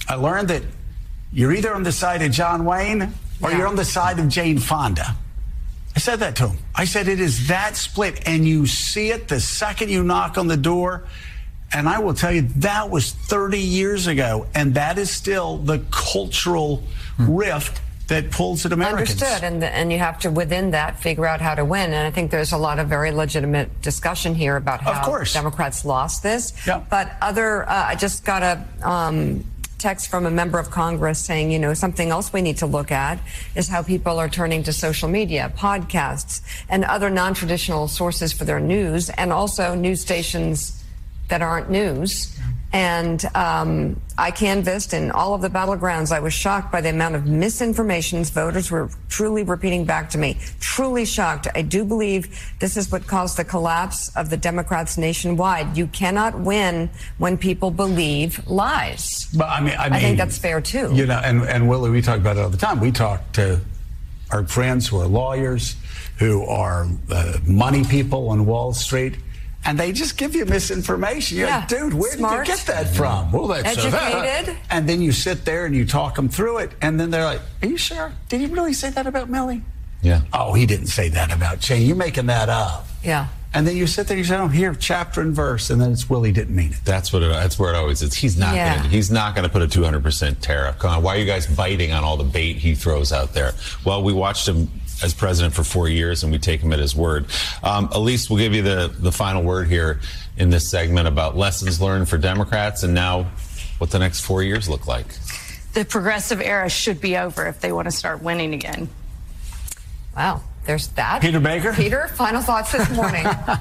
I learned that you're either on the side of John Wayne or you're on the side of Jane Fonda. I said that to him. I said, it is that split, and you see it the second you knock on the door. And I will tell you, that was 30 years ago, and that is still the cultural rift that pulls at Americans. Understood, and you have to, within that, figure out how to win. And I think there's a lot of very legitimate discussion here about how Democrats lost this. Yeah. But I just got a text from a member of Congress saying, something else we need to look at is how people are turning to social media, podcasts, and other non-traditional sources for their news, and also news stations that aren't news. And I canvassed in all of the battlegrounds. I was shocked by the amount of misinformation voters were truly repeating back to me. Truly shocked. I do believe this is what caused the collapse of the Democrats nationwide. You cannot win when people believe lies. But I think that's fair too. And Willie, we talk about it all the time. We talk to our friends who are lawyers, who are money people on Wall Street. And they just give you misinformation. You're like, dude, where did you get that from? Well, that's educated. And then you sit there and you talk them through it. And then they're like, are you sure? Did he really say that about Millie? Yeah. Oh, he didn't say that about Jane. You're making that up. Yeah. And then you sit there and you say, oh, here, chapter and verse. And then it's Willie didn't mean it. That's where it always is. He's not going to put a 200% tariff. Come on, why are you guys biting on all the bait he throws out there? Well, we watched him as president for 4 years, and we take him at his word. Elise, we'll give you the final word here in this segment about lessons learned for Democrats and now what the next 4 years look like. The progressive era should be over if they want to start winning again. Wow. There's that. Peter Baker. Peter, final thoughts this morning.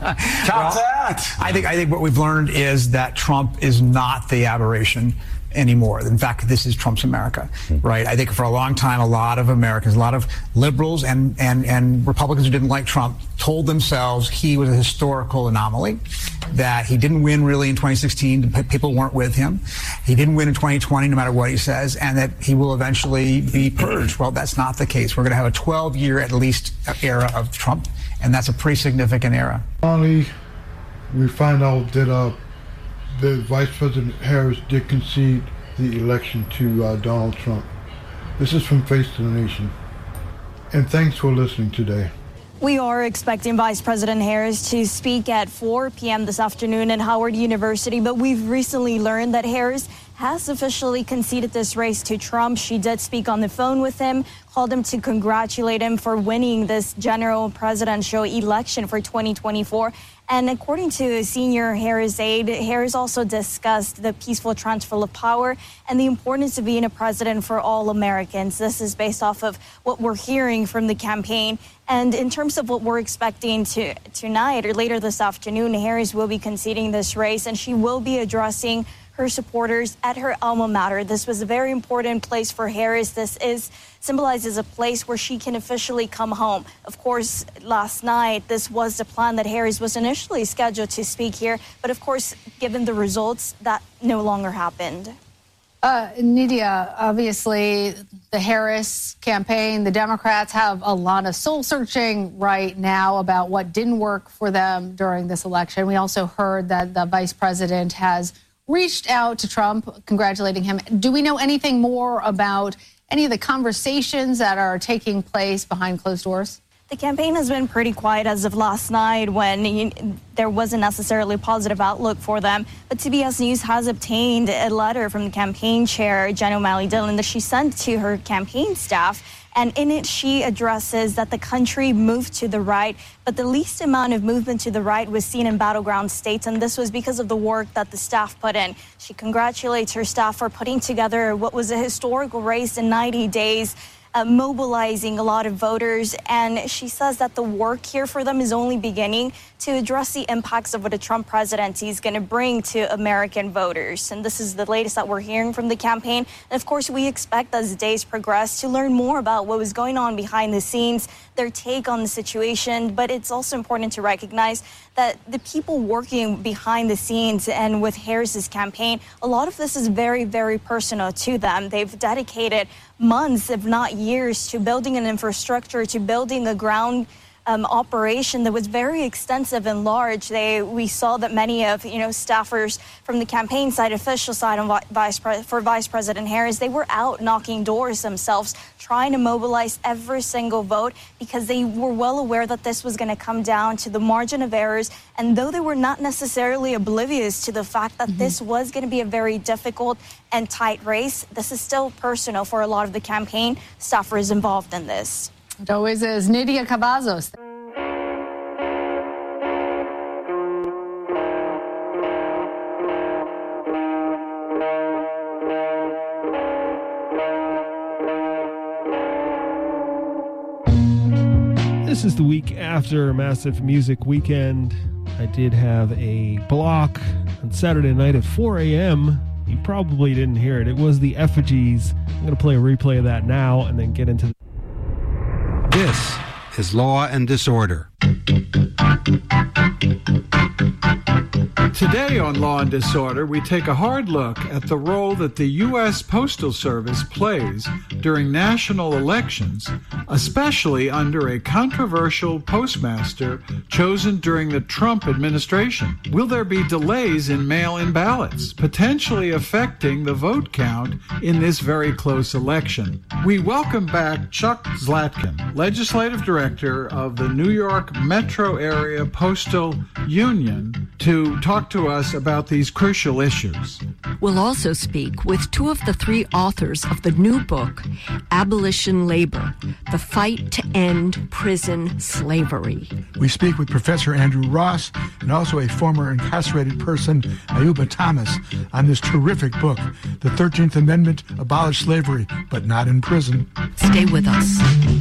I think what we've learned is that Trump is not the aberration anymore. In fact, this is Trump's America, right? I think for a long time, a lot of Americans, a lot of liberals and Republicans who didn't like Trump told themselves he was a historical anomaly, that he didn't win really in 2016. People weren't with him. He didn't win in 2020, no matter what he says, and that he will eventually be purged. Well, that's not the case. We're going to have a 12-year, at least, era of Trump, and that's a pretty significant era. Finally, we find out that the Vice President Harris did concede the election to Donald Trump. This is from Face to the Nation. And thanks for listening today. We are expecting Vice President Harris to speak at 4 p.m. this afternoon at Howard University, but we've recently learned that Harris has officially conceded this race to Trump. She did speak on the phone with him, called him to congratulate him for winning this general presidential election for 2024. And according to a senior Harris aide, Harris also discussed the peaceful transfer of power and the importance of being a president for all Americans. This is based off of what we're hearing from the campaign. And in terms of what we're expecting tonight or later this afternoon, Harris will be conceding this race, and she will be addressing her supporters at her alma mater. This was a very important place for Harris. This symbolizes a place where she can officially come home. Of course, last night, this was the plan that Harris was initially scheduled to speak here. But of course, given the results, that no longer happened. Nydia, obviously, the Harris campaign, the Democrats have a lot of soul searching right now about what didn't work for them during this election. We also heard that the vice president has reached out to Trump, congratulating him. Do we know anything more about any of the conversations that are taking place behind closed doors? The campaign has been pretty quiet as of last night when there wasn't necessarily a positive outlook for them. But CBS News has obtained a letter from the campaign chair, Jen O'Malley Dillon, that she sent to her campaign staff. And in it, she addresses that the country moved to the right, but the least amount of movement to the right was seen in battleground states, and this was because of the work that the staff put in. She congratulates her staff for putting together what was a historical race in 90 days, mobilizing a lot of voters, and she says that the work here for them is only beginning to address the impacts of what a Trump presidency is going to bring to American voters. And this is the latest that we're hearing from the campaign. And of course, we expect as the days progress to learn more about what was going on behind the scenes, their take on the situation. But it's also important to recognize that the people working behind the scenes and with Harris's campaign, a lot of this is very, very personal to them. They've dedicated months, if not years, to building an infrastructure, to building a ground operation that was very extensive and large. We saw that many of staffers from the campaign side, official side, and Vice President Harris, they were out knocking doors themselves, trying to mobilize every single vote because they were well aware that this was going to come down to the margin of errors. And though they were not necessarily oblivious to the fact that this was going to be a very difficult and tight race, this is still personal for a lot of the campaign staffers involved in this. It always is. Nydia Cavazos. This is the week after Massive Music Weekend. I did have a block on Saturday night at 4 a.m. You probably didn't hear it. It was the Effigies. I'm going to play a replay of that now and then get into This is Law and Disorder. Today on Law and Disorder, we take a hard look at the role that the U.S. Postal Service plays during national elections, especially under a controversial postmaster chosen during the Trump administration. Will there be delays in mail-in ballots, potentially affecting the vote count in this very close election? We welcome back Chuck Zlatkin, Legislative Director of the New York Metro Area Postal Union, to talk to us about these crucial issues. We'll also speak with two of the three authors of the new book, Abolition Labor, The Fight to End Prison Slavery. We speak with Professor Andrew Ross and also a former incarcerated person, Ayuba Thomas, on this terrific book, The 13th Amendment Abolished Slavery, but Not in Prison. Stay with us.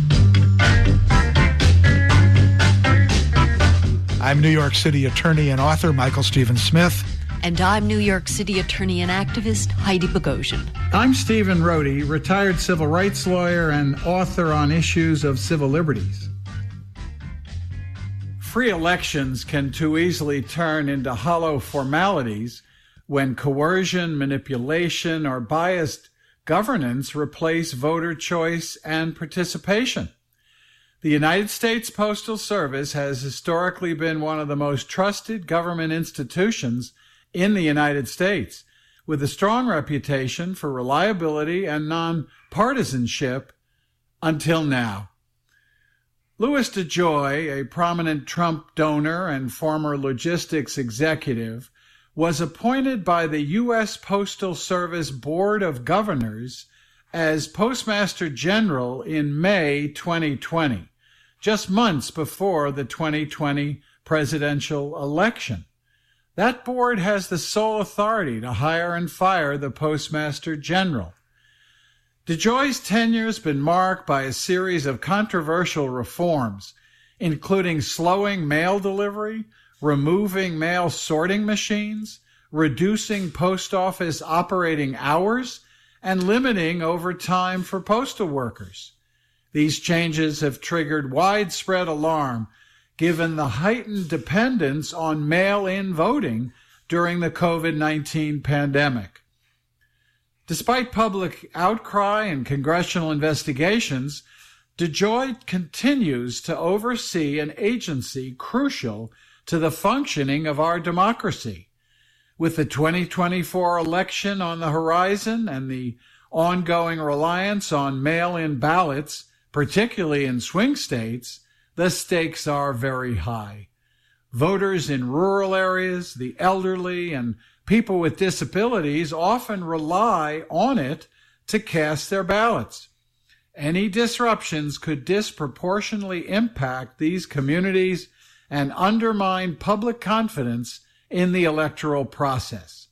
I'm New York City attorney and author Michael Stephen Smith. And I'm New York City attorney and activist Heidi Bogosian. I'm Stephen Rohde, retired civil rights lawyer and author on issues of civil liberties. Free elections can too easily turn into hollow formalities when coercion, manipulation, or biased governance replace voter choice and participation. The United States Postal Service has historically been one of the most trusted government institutions in the United States, with a strong reputation for reliability and nonpartisanship until now. Louis DeJoy, a prominent Trump donor and former logistics executive, was appointed by the U.S. Postal Service Board of Governors as Postmaster General in May 2020. Just months before the 2020 presidential election. That board has the sole authority to hire and fire the Postmaster General. DeJoy's tenure has been marked by a series of controversial reforms, including slowing mail delivery, removing mail sorting machines, reducing post office operating hours, and limiting overtime for postal workers. These changes have triggered widespread alarm given the heightened dependence on mail-in voting during the COVID-19 pandemic. Despite public outcry and congressional investigations, DeJoy continues to oversee an agency crucial to the functioning of our democracy. With the 2024 election on the horizon and the ongoing reliance on mail-in ballots, particularly in swing states, the stakes are very high. Voters in rural areas, the elderly, and people with disabilities often rely on it to cast their ballots. Any disruptions could disproportionately impact these communities and undermine public confidence in the electoral process.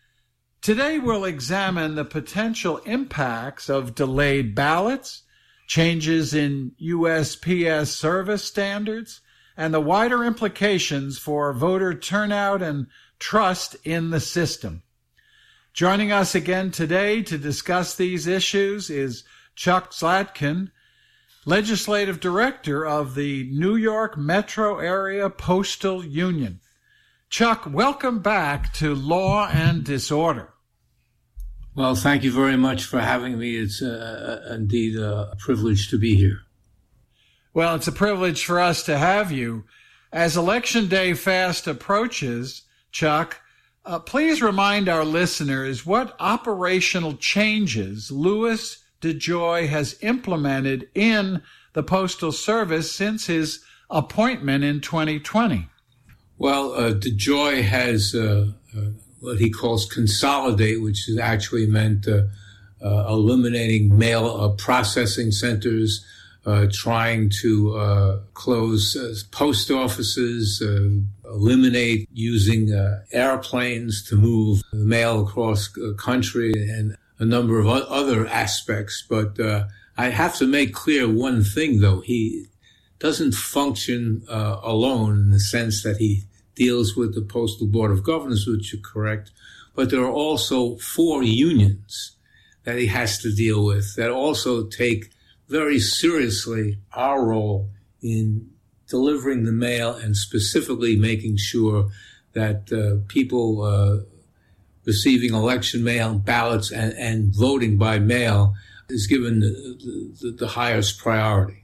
Today we'll examine the potential impacts of delayed ballots, changes in USPS service standards, and the wider implications for voter turnout and trust in the system. Joining us again today to discuss these issues is Chuck Zlatkin, Legislative Director of the New York Metro Area Postal Union. Chuck, welcome back to Law and Disorder. Well, thank you very much for having me. It's indeed a privilege to be here. Well, it's a privilege for us to have you. As Election Day fast approaches, Chuck, please remind our listeners what operational changes Louis DeJoy has implemented in the Postal Service since his appointment in 2020. Well, DeJoy has what he calls consolidate, which is actually meant eliminating mail processing centers, trying to close post offices, eliminate using airplanes to move mail across country, and a number of other aspects. But I have to make clear one thing, though. He doesn't function alone in the sense that he deals with the Postal Board of Governors, which you're correct, but there are also 4 unions that he has to deal with that also take very seriously our role in delivering the mail and specifically making sure that people receiving election mail, ballots, and voting by mail is given the highest priority.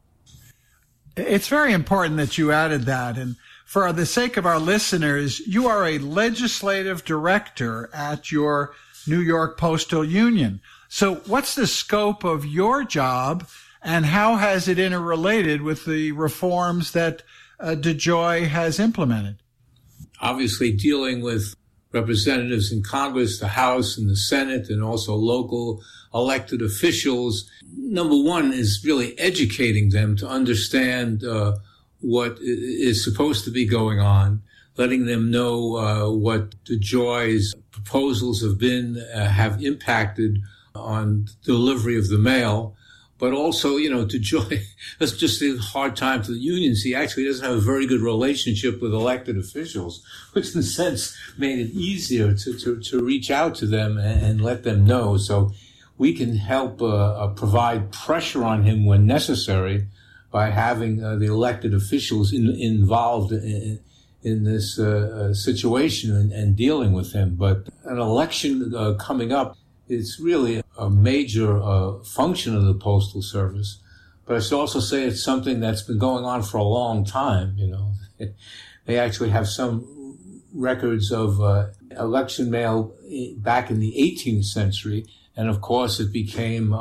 It's very important that you added that. And for the sake of our listeners, you are a legislative director at your New York Postal Union. So what's the scope of your job, and how has it interrelated with the reforms that DeJoy has implemented? Obviously, dealing with representatives in Congress, the House and the Senate, and also local elected officials. Number one is really educating them to understand what is supposed to be going on, letting them know what DeJoy's proposals have impacted on delivery of the mail. But also, DeJoy, that's just a hard time to the unions. He actually doesn't have a very good relationship with elected officials, which in a sense made it easier to reach out to them and let them know. So we can help provide pressure on him when necessary by having the elected officials involved in this situation and dealing with him. But an election coming up, it's really a major function of the Postal Service. But I should also say it's something that's been going on for a long time. They actually have some records of election mail back in the 18th century. And of course, it became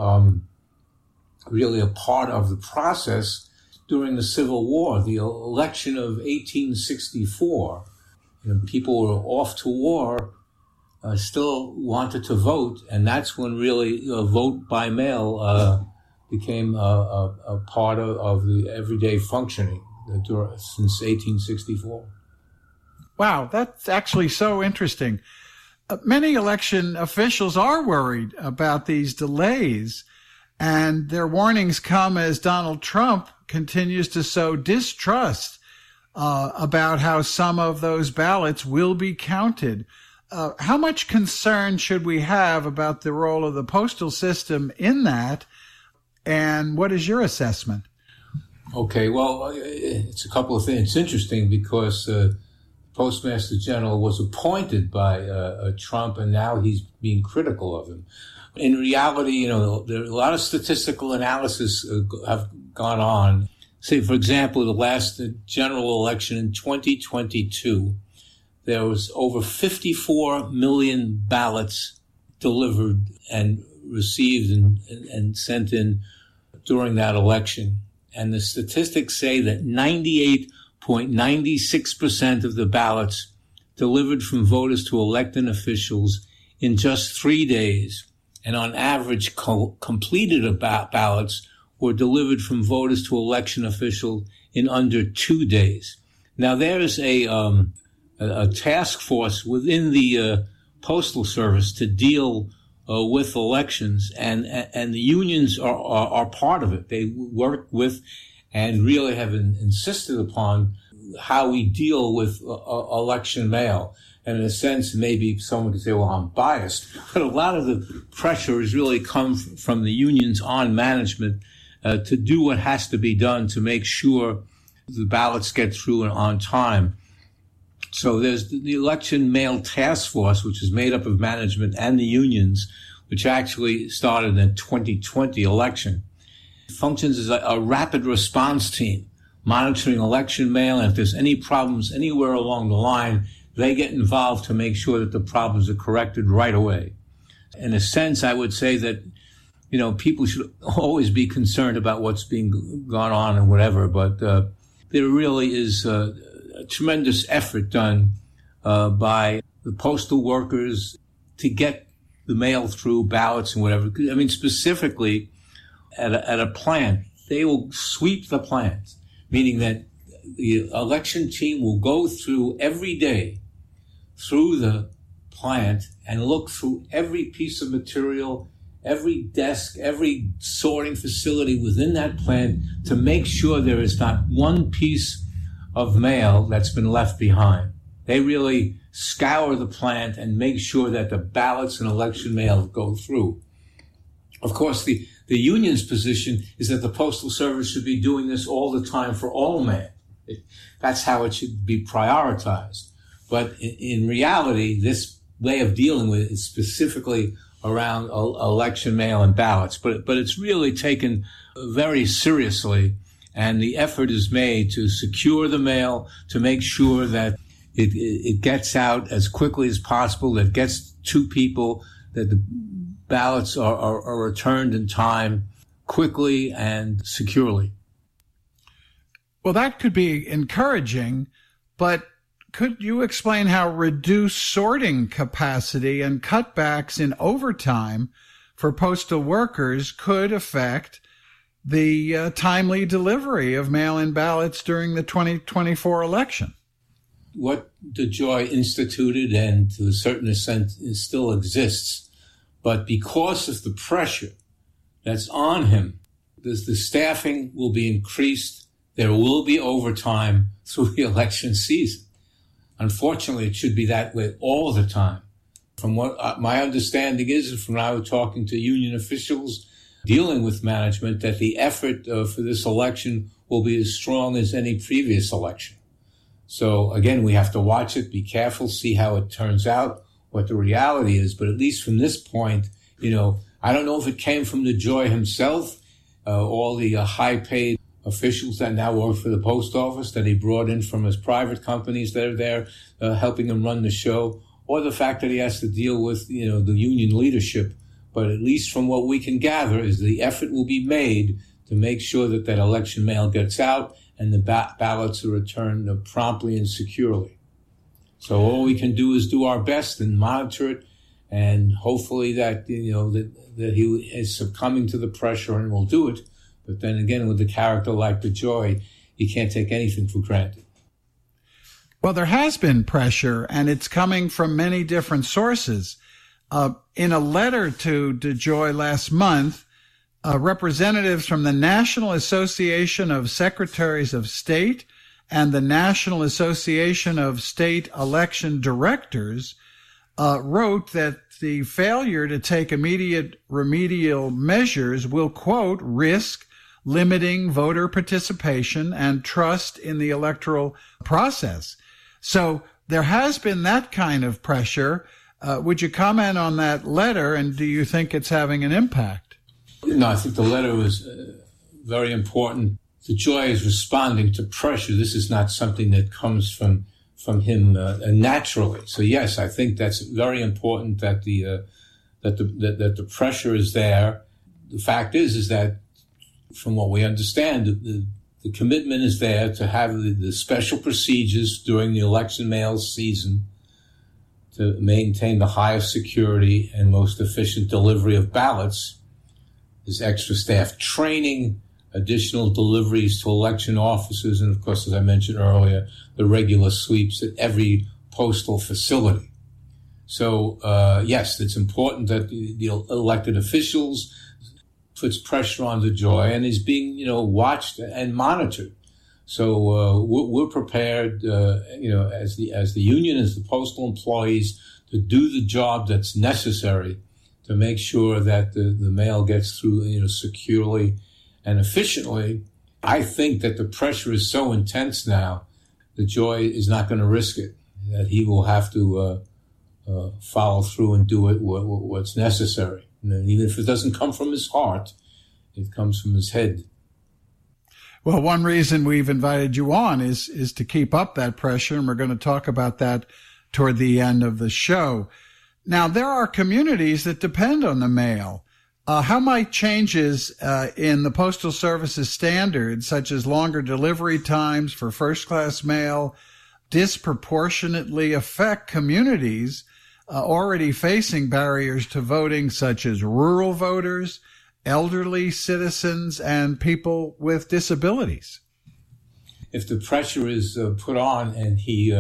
really a part of the process during the Civil War, the election of 1864. People were off to war, still wanted to vote, and that's when really vote by mail became a part of the everyday functioning since 1864. Wow, that's actually so interesting. Many election officials are worried about these delays, and their warnings come as Donald Trump continues to sow distrust about how some of those ballots will be counted. How much concern should we have about the role of the postal system in that, and what is your assessment? Okay, well, it's a couple of things. It's interesting because Postmaster General was appointed by Trump, and now he's being critical of him. In reality, there are a lot of statistical analysis have gone on. Say, for example, the last general election in 2022, there was over 54 million ballots delivered and received and sent in during that election. And the statistics say that 98.96% of the ballots delivered from voters to elected officials in just 3 days. And on average, completed ballots were delivered from voters to election officials in under 2 days. Now, there's a task force within the Postal Service to deal with elections, and the unions are part of it. They work with and really have insisted upon how we deal with election mail. And in a sense, maybe someone could say, well, I'm biased. But a lot of the pressure has really come from the unions on management to do what has to be done to make sure the ballots get through on time. So there's the Election Mail Task Force, which is made up of management and the unions, which actually started in the 2020 election. functions as a rapid response team, monitoring election mail. And if there's any problems anywhere along the line, they get involved to make sure that the problems are corrected right away. In a sense, I would say that, people should always be concerned about what's being gone on and whatever, but there really is a tremendous effort done by the postal workers to get the mail through, ballots and whatever. I mean, specifically at a plant, they will sweep the plant, meaning that the election team will go through every day through the plant and look through every piece of material, every desk, every sorting facility within that plant to make sure there is not one piece of mail that's been left behind. They really scour the plant and make sure that the ballots and election mail go through. Of course, the union's position is that the Postal Service should be doing this all the time for all mail. That's how it should be prioritized. But in reality, this way of dealing with it is specifically around election mail and ballots. But it's really taken very seriously, and the effort is made to secure the mail, to make sure that it gets out as quickly as possible, that it gets to people, that the ballots are returned in time, quickly and securely. Well, that could be encouraging, but could you explain how reduced sorting capacity and cutbacks in overtime for postal workers could affect the timely delivery of mail-in ballots during the 2024 election? What DeJoy instituted, and to a certain extent it still exists, but because of the pressure that's on him, the staffing will be increased. There will be overtime through the election season. Unfortunately, it should be that way all the time. From what my understanding is, and from when I was talking to union officials dealing with management, that the effort for this election will be as strong as any previous election. So again, we have to watch it, be careful, see how it turns out, what the reality is. But at least from this point, I don't know if it came from DeJoy himself, all the high-paid officials that now work for the post office that he brought in from his private companies that are there helping him run the show, or the fact that he has to deal with, the union leadership. But at least from what we can gather is the effort will be made to make sure that election mail gets out and the ballots are returned promptly and securely. So all we can do is do our best and monitor it, and hopefully that, that he is succumbing to the pressure and will do it. But then again, with a character like DeJoy, you can't take anything for granted. Well, there has been pressure, and it's coming from many different sources. In a letter to DeJoy last month, representatives from the National Association of Secretaries of State and the National Association of State Election Directors wrote that the failure to take immediate remedial measures will, quote, risk limiting voter participation and trust in the electoral process. So there has been that kind of pressure. Would you comment on that letter, and do you think it's having an impact? No, I think the letter was very important. DeJoy is responding to pressure. This is not something that comes from him naturally. So yes, I think that's very important that the pressure is there. The fact is that from what we understand, the commitment is there to have the special procedures during the election mail season to maintain the highest security and most efficient delivery of ballots. There's extra staff training, additional deliveries to election officers, and of course, as I mentioned earlier, the regular sweeps at every postal facility. So, yes, it's important that the elected officials puts pressure on DeJoy and is being, watched and monitored. So we're prepared, as the union, as the postal employees, to do the job that's necessary to make sure that the mail gets through, securely and efficiently. I think that the pressure is so intense now that DeJoy is not going to risk it, that he will have to follow through and do what's necessary. And even if it doesn't come from his heart, It comes from his head. Well, one reason we've invited you on is to keep up that pressure, and we're going to talk about that toward the end of the show. Now, there are communities that depend on the mail. How might changes in the Postal Service's standards, such as longer delivery times for first-class mail, disproportionately affect communities already facing barriers to voting, such as rural voters, elderly citizens, and people with disabilities? If the pressure is put on and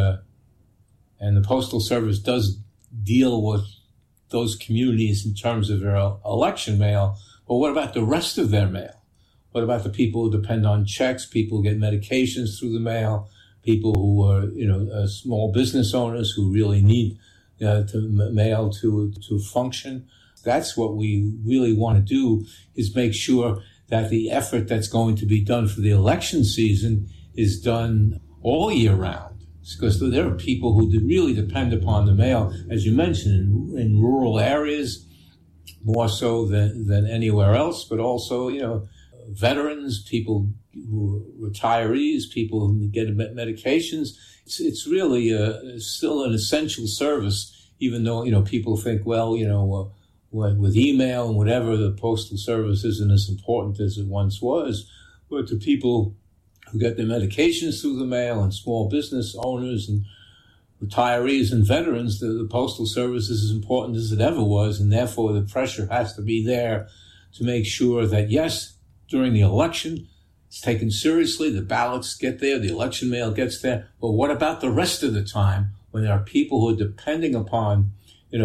and the Postal Service does deal with those communities in terms of their election mail, but what about the rest of their mail? What about the people who depend on checks, people who get medications through the mail, people who are, small business owners who really need mail to function? That's what we really want to do, is make sure that the effort that's going to be done for the election season is done all year round. Because there are people who really depend upon the mail, as you mentioned, in rural areas, more so than anywhere else, but also, veterans, people who are retirees, people who get medications. It's really still an essential service, even though, people think, well, with email and whatever, the Postal Service isn't as important as it once was. But to people who get their medications through the mail, and small business owners and retirees and veterans, the Postal Service is as important as it ever was, and therefore the pressure has to be there to make sure that, yes, during the election, it's taken seriously, the ballots get there, the election mail gets there, but what about the rest of the time when there are people who are depending upon,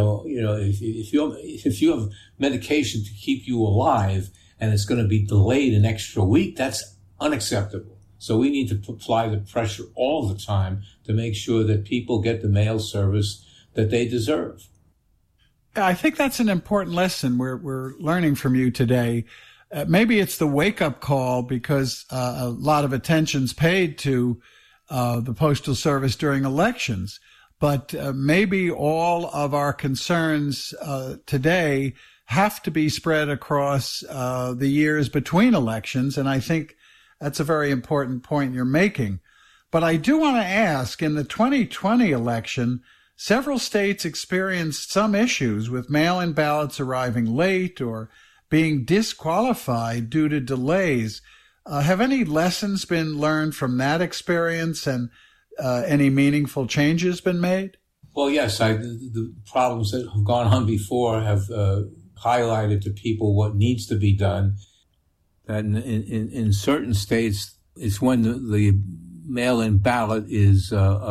if you have medication to keep you alive and it's going to be delayed an extra week, that's unacceptable. So we need to apply the pressure all the time to make sure that people get the mail service that they deserve. I think that's an important lesson we're learning from you today. Maybe it's the wake-up call, because a lot of attention's paid to the Postal Service during elections. But maybe all of our concerns today have to be spread across the years between elections, and I think that's a very important point you're making. But I do want to ask, in the 2020 election, several states experienced some issues with mail-in ballots arriving late or being disqualified due to delays. Have any lessons been learned from that experience, and any meaningful changes been made? Well, yes, the problems that have gone on before have highlighted to people what needs to be done. And in certain states, it's when the mail-in ballot is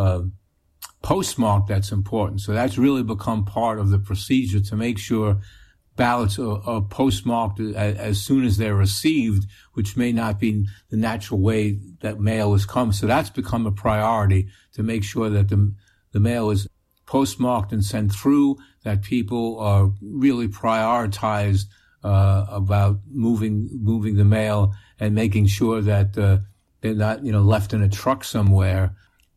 postmarked that's important. So that's really become part of the procedure to make sure ballots are postmarked as soon as they're received, which may not be the natural way that mail has come. So that's become a priority, to make sure that the mail is postmarked and sent through, that people are really prioritized about moving the mail and making sure that they're not left in a truck somewhere.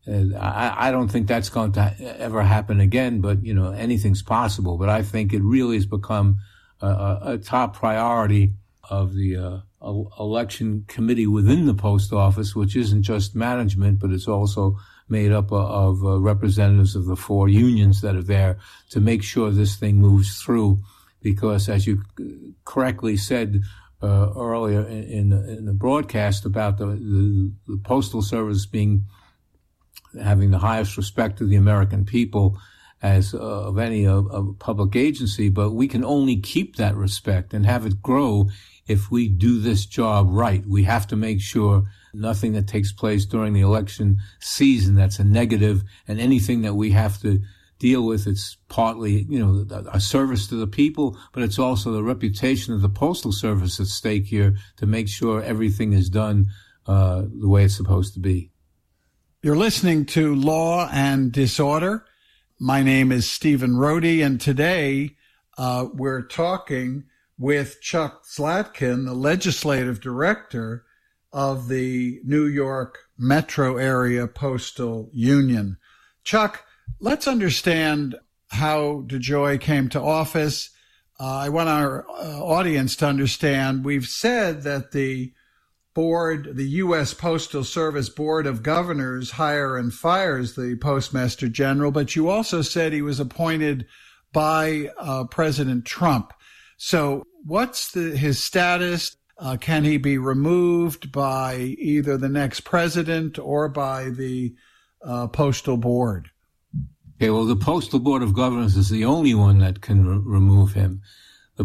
I don't think that's going to ever happen again, but anything's possible. But I think it really has become a top priority of the election committee within the post office, which isn't just management, but it's also made up of representatives of the 4 unions that are there to make sure this thing moves through. Because, as you correctly said earlier in the broadcast about the Postal Service having the highest respect to the American people as of any public agency, but we can only keep that respect and have it grow if we do this job right. We have to make sure nothing that takes place during the election season that's a negative, and anything that we have to deal with, it's partly, a service to the people, but it's also the reputation of the Postal Service at stake here to make sure everything is done the way it's supposed to be. You're listening to Law and Disorder. My name is Stephen Rohde, and today we're talking with Chuck Zlatkin, the legislative director of the New York Metro Area Postal Union. Chuck, let's understand how DeJoy came to office. I want our audience to understand, we've said that the board, the U.S. Postal Service Board of Governors, hire and fires the Postmaster General, but you also said he was appointed by President Trump. So what's his status? Can he be removed by either the next president or by the Postal Board? Okay, well, the Postal Board of Governors is the only one that can remove him. The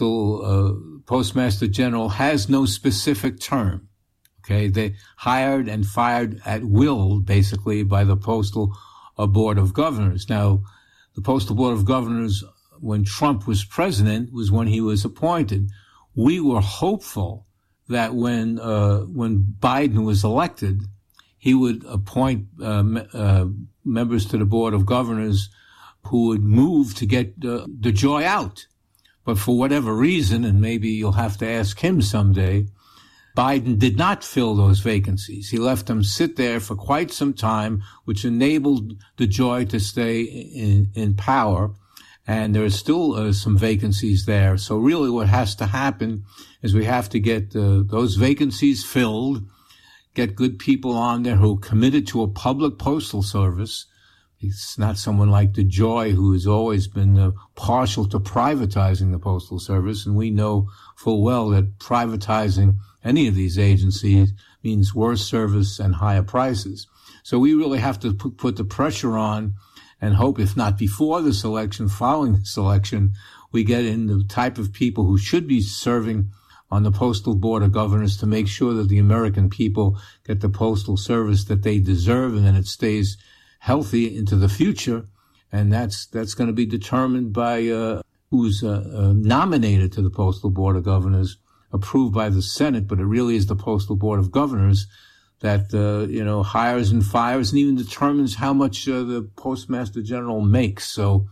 Postmaster General has no specific term. Okay, they hired and fired at will, basically, by the Postal Board of Governors. Now, the Postal Board of Governors, when Trump was president, was when he was appointed. We were hopeful that when Biden was elected, he would appoint members to the Board of Governors who would move to get DeJoy out. But for whatever reason, and maybe you'll have to ask him someday, Biden did not fill those vacancies. He left them sit there for quite some time, which enabled DeJoy to stay in power. And there are still some vacancies there. So really what has to happen is we have to get those vacancies filled, get good people on there who are committed to a public postal service. It's not someone like DeJoy, who has always been partial to privatizing the Postal Service. And we know full well that privatizing any of these agencies means worse service and higher prices. So we really have to put the pressure on and hope, if not before this election, following this election, we get in the type of people who should be serving on the Postal Board of Governors to make sure that the American people get the postal service that they deserve and that it stays healthy into the future. And that's going to be determined by who's nominated to the Postal Board of Governors, approved by the Senate, but it really is the Postal Board of Governors that, hires and fires and even determines how much the Postmaster General makes. So,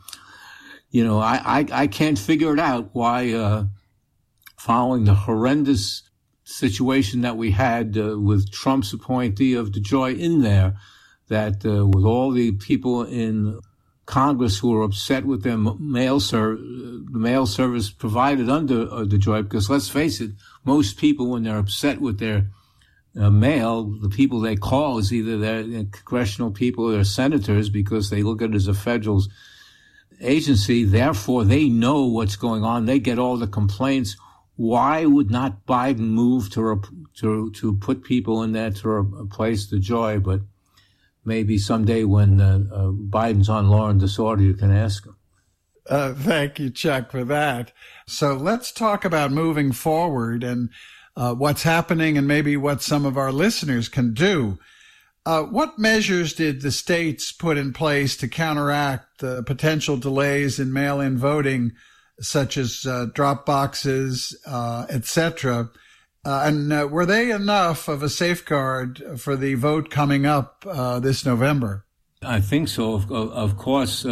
I can't figure it out why, following the horrendous situation that we had with Trump's appointee of DeJoy in there, that with all the people in Congress who are upset with their mail service provided under DeJoy, because let's face it, most people, when they're upset with their mail, the people they call is either their congressional people or their senators, because they look at it as a federal agency. Therefore, they know what's going on. They get all the complaints. Why would not Biden move to put people in there to replace DeJoy? But maybe someday when Biden's on law and disorder, you can ask him. Thank you, Chuck, for that. So let's talk about moving forward and what's happening and maybe what some of our listeners can do. What measures did the states put in place to counteract the potential delays in mail-in voting, such as drop boxes, etc.? And were they enough of a safeguard for the vote coming up this November? I think so. Of course,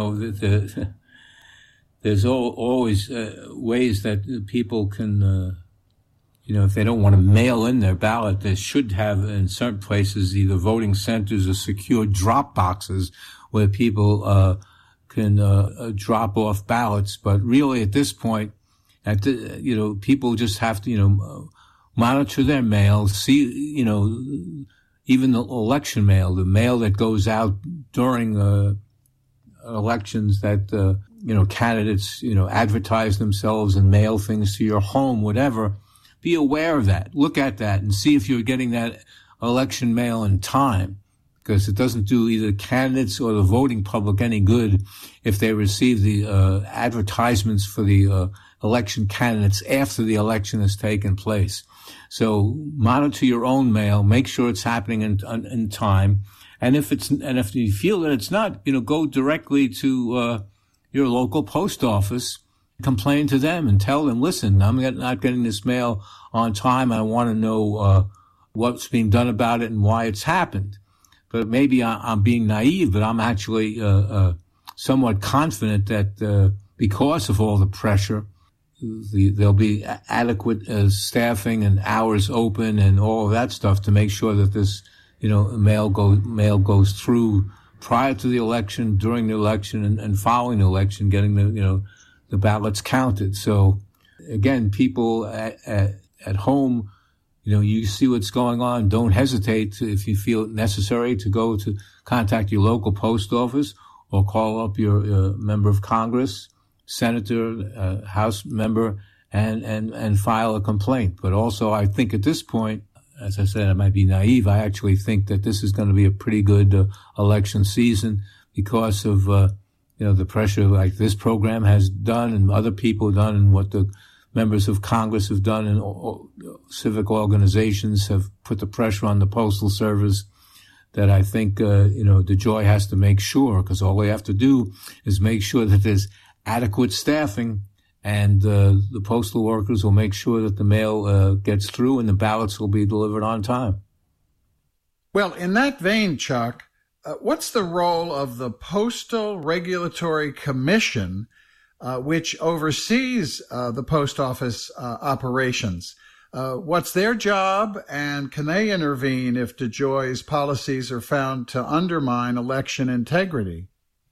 there's always ways that people can, if they don't want to mail in their ballot, they should have in certain places either voting centers or secure drop boxes where people can drop off ballots. But really, at this point, people just have to, monitor their mail, see, even the election mail, the mail that goes out during elections that, candidates, advertise themselves and mail things to your home, whatever. Be aware of that. Look at that and see if you're getting that election mail in time, because it doesn't do either candidates or the voting public any good if they receive the advertisements for the election candidates after the election has taken place. So monitor your own mail, make sure it's happening in time. And if you feel that it's not, go directly to your local post office, complain to them and tell them, listen, I'm not getting this mail on time. I want to know what's being done about it and why it's happened. But maybe I'm being naive, but I'm actually somewhat confident that because of all the pressure, there'll be adequate staffing and hours open and all of that stuff to make sure that this, mail goes through prior to the election, during the election, and following the election, getting the the ballots counted. So again, people at home, you see what's going on. Don't hesitate if you feel it necessary to go to contact your local post office or call up your member of Congress, senator, House member, and file a complaint. But also, I think at this point, as I said, I might be naive. I actually think that this is going to be a pretty good election season because of the pressure like this program has done and other people have done, and what the members of Congress have done, and civic organizations have put the pressure on the Postal Service, that I think, DeJoy has to make sure, because all they have to do is make sure that there's adequate staffing, and the postal workers will make sure that the mail gets through and the ballots will be delivered on time. Well, in that vein, Chuck, what's the role of the Postal Regulatory Commission, which oversees the post office operations? What's their job, and can they intervene if DeJoy's policies are found to undermine election integrity?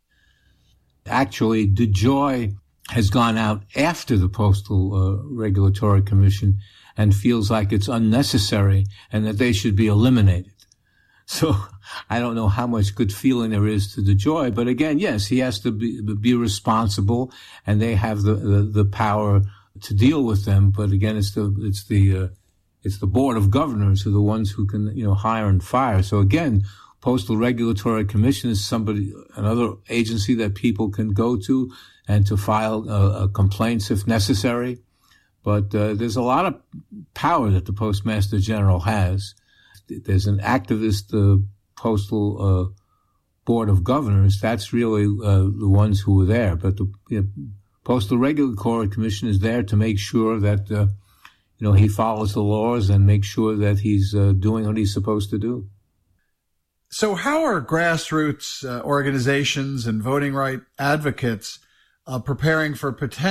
Actually, DeJoy has gone out after the Postal Regulatory Commission and feels like it's unnecessary and that they should be eliminated. So I don't know how much good feeling there is to DeJoy, but again, yes, he has to be responsible, and they have the power to deal with them. But again, it's the Board of Governors who are the ones who can hire and fire. So again, Postal Regulatory Commission is another agency that people can go to and to file complaints if necessary. But there's a lot of power that the Postmaster General has. There's an activist Postal Board of Governors. That's really the ones who are there. But the Postal Regulatory Commission is there to make sure that he follows the laws and make sure that he's doing what he's supposed to do. So how are grassroots organizations and voting rights advocates preparing for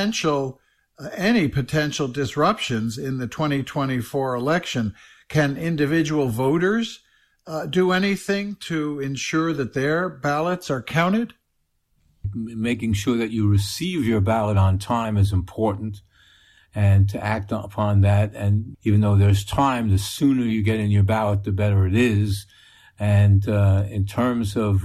any potential disruptions in the 2024 election? Can individual voters do anything to ensure that their ballots are counted? Making sure that you receive your ballot on time is important, and to act upon that. And even though there's time, the sooner you get in your ballot, the better it is. And in terms of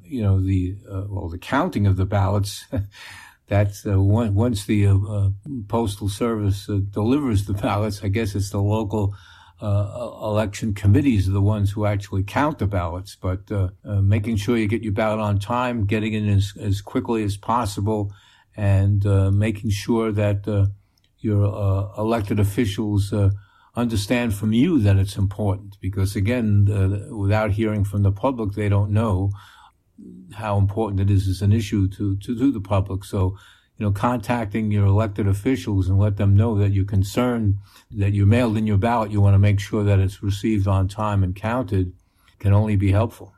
the counting of the ballots, that's once the Postal Service delivers the ballots, I guess it's the local election committees are the ones who actually count the ballots. But making sure you get your ballot on time, getting it as quickly as possible, and making sure that your elected officials understand from you that it's important. Because again, without hearing from the public, they don't know how important it is as an issue to the public. So, contacting your elected officials and let them know that you're concerned that you mailed in your ballot, you want to make sure that it's received on time and counted, can only be helpful.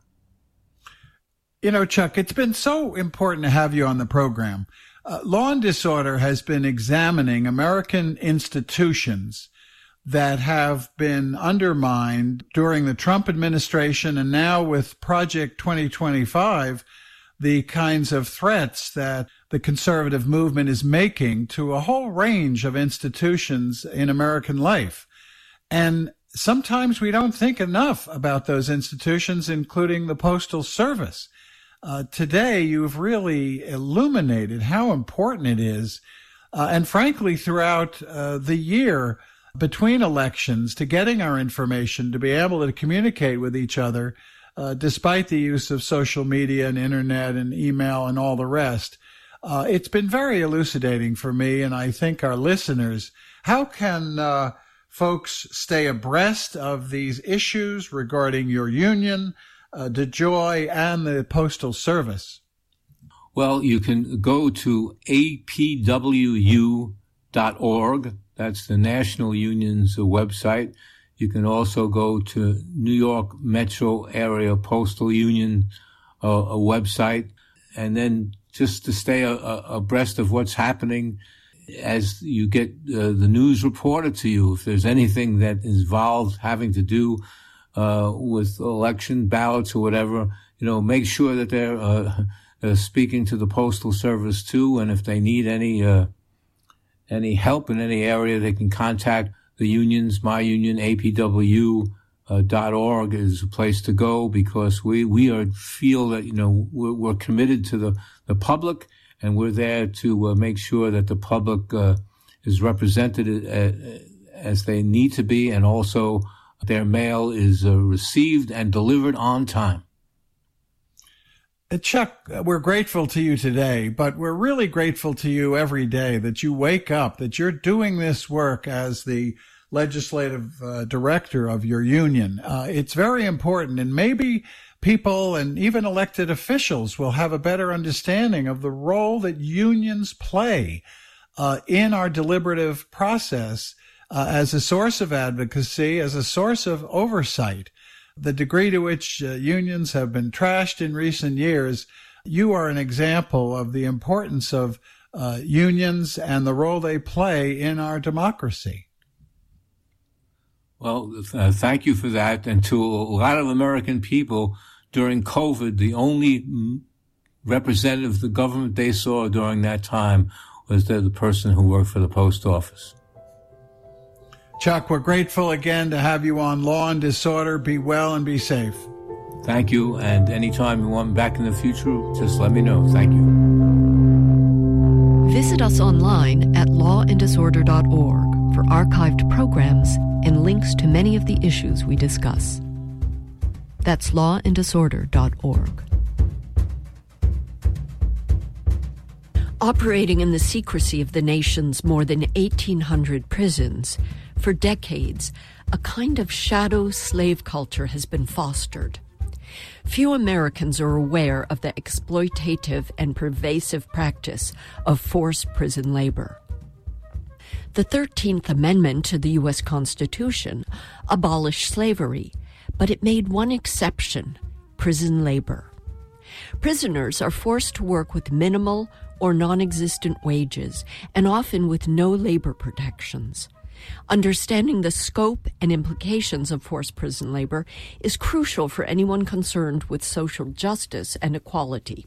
Chuck, it's been so important to have you on the program. Law and Disorder has been examining American institutions that have been undermined during the Trump administration, and now with Project 2025, the kinds of threats that the conservative movement is making to a whole range of institutions in American life. And sometimes we don't think enough about those institutions, including the Postal Service. Today, you've really illuminated how important it is, and frankly, throughout the year between elections, to getting our information, to be able to communicate with each other, despite the use of social media and internet and email and all the rest. It's been very elucidating for me, and I think our listeners. How can folks stay abreast of these issues regarding your union, DeJoy, and the Postal Service? Well, you can go to apwu.org. That's the National Union's website. You can also go to New York Metro Area Postal Union a website, and then just to stay abreast of what's happening as you get the news reported to you. If there's anything that is involved having to do with election ballots or whatever, make sure that they're speaking to the Postal Service too, and if they need any help in any area, they can contact the unions. My union, APW.org is a place to go, because we feel that we're committed to the public, and we're there to make sure that the public is represented as they need to be, and also their mail is received and delivered on time. Chuck, we're grateful to you today, but we're really grateful to you every day that you wake up, that you're doing this work as the legislative director of your union. It's very important, and maybe people and even elected officials will have a better understanding of the role that unions play in our deliberative process as a source of advocacy, as a source of oversight. The degree to which unions have been trashed in recent years, you are an example of the importance of unions and the role they play in our democracy. Well, thank you for that. And to a lot of American people during COVID, the only representative of the government they saw during that time was the person who worked for the post office. Chuck, we're grateful again to have you on Law and Disorder. Be well and be safe. Thank you. And anytime you want me back in the future, just let me know. Thank you. Visit us online at lawanddisorder.org for archived programs and links to many of the issues we discuss. That's lawanddisorder.org. Operating in the secrecy of the nation's more than 1,800 prisons, for decades, a kind of shadow slave culture has been fostered. Few Americans are aware of the exploitative and pervasive practice of forced prison labor. The 13th Amendment to the U.S. Constitution abolished slavery, but it made one exception: prison labor. Prisoners are forced to work with minimal or non-existent wages, and often with no labor protections. Understanding the scope and implications of forced prison labor is crucial for anyone concerned with social justice and equality.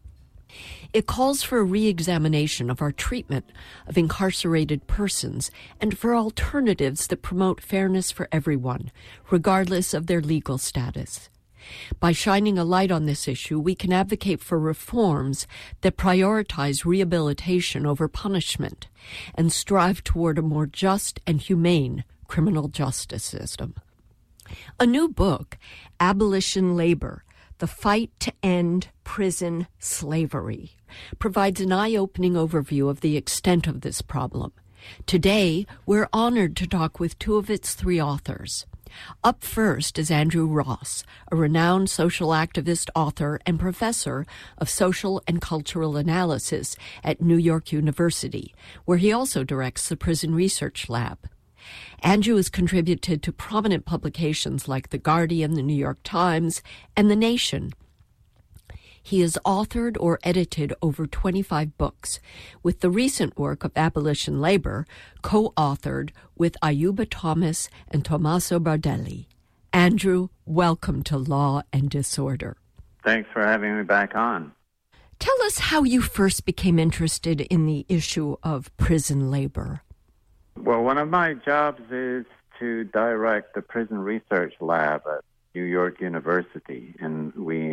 It calls for a re-examination of our treatment of incarcerated persons and for alternatives that promote fairness for everyone, regardless of their legal status. By shining a light on this issue, we can advocate for reforms that prioritize rehabilitation over punishment and strive toward a more just and humane criminal justice system. A new book, Abolition Labor: The Fight to End Prison Slavery, provides an eye-opening overview of the extent of this problem. Today, we're honored to talk with two of its three authors. Up first is Andrew Ross, a renowned social activist, author, and professor of social and cultural analysis at New York University, where he also directs the Prison Research Lab. Andrew has contributed to prominent publications like The Guardian, The New York Times, and The Nation. He has authored or edited over 25 books, with the recent work of Abolition Labor co-authored with Ayuba Thomas and Tommaso Bardelli. Andrew, welcome to Law and Disorder. Thanks for having me back on. Tell us how you first became interested in the issue of prison labor. Well, one of my jobs is to direct the Prison Research Lab at New York University, and we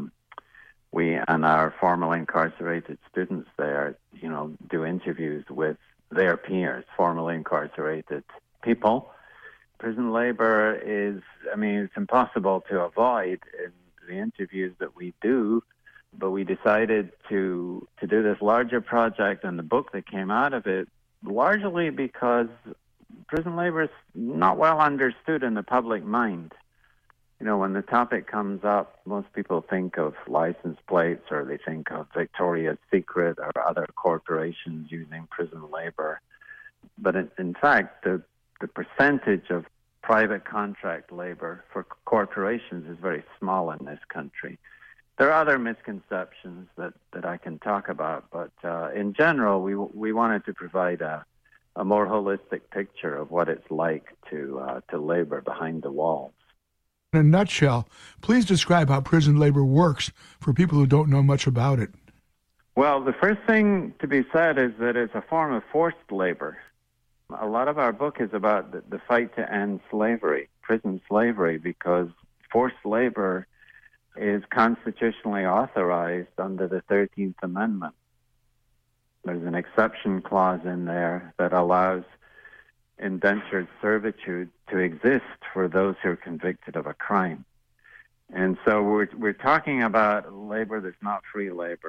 and our formerly incarcerated students there, do interviews with their peers, formerly incarcerated people. Prison labor is, it's impossible to avoid in the interviews that we do, but we decided to do this larger project and the book that came out of it, largely because prison labor is not well understood in the public mind. When the topic comes up, most people think of license plates, or they think of Victoria's Secret or other corporations using prison labor. But in fact, the percentage of private contract labor for corporations is very small in this country. There are other misconceptions that I can talk about, but in general, we wanted to provide a more holistic picture of what it's like to labor behind the walls. In a nutshell, please describe how prison labor works for people who don't know much about it. Well, the first thing to be said is that it's a form of forced labor. A lot of our book is about the fight to end slavery, prison slavery, because forced labor is constitutionally authorized under the 13th Amendment. There's an exception clause in there that allows indentured servitude to exist for those who are convicted of a crime. And so we're talking about labor that's not free labor.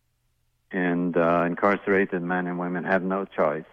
And incarcerated men and women have no choice.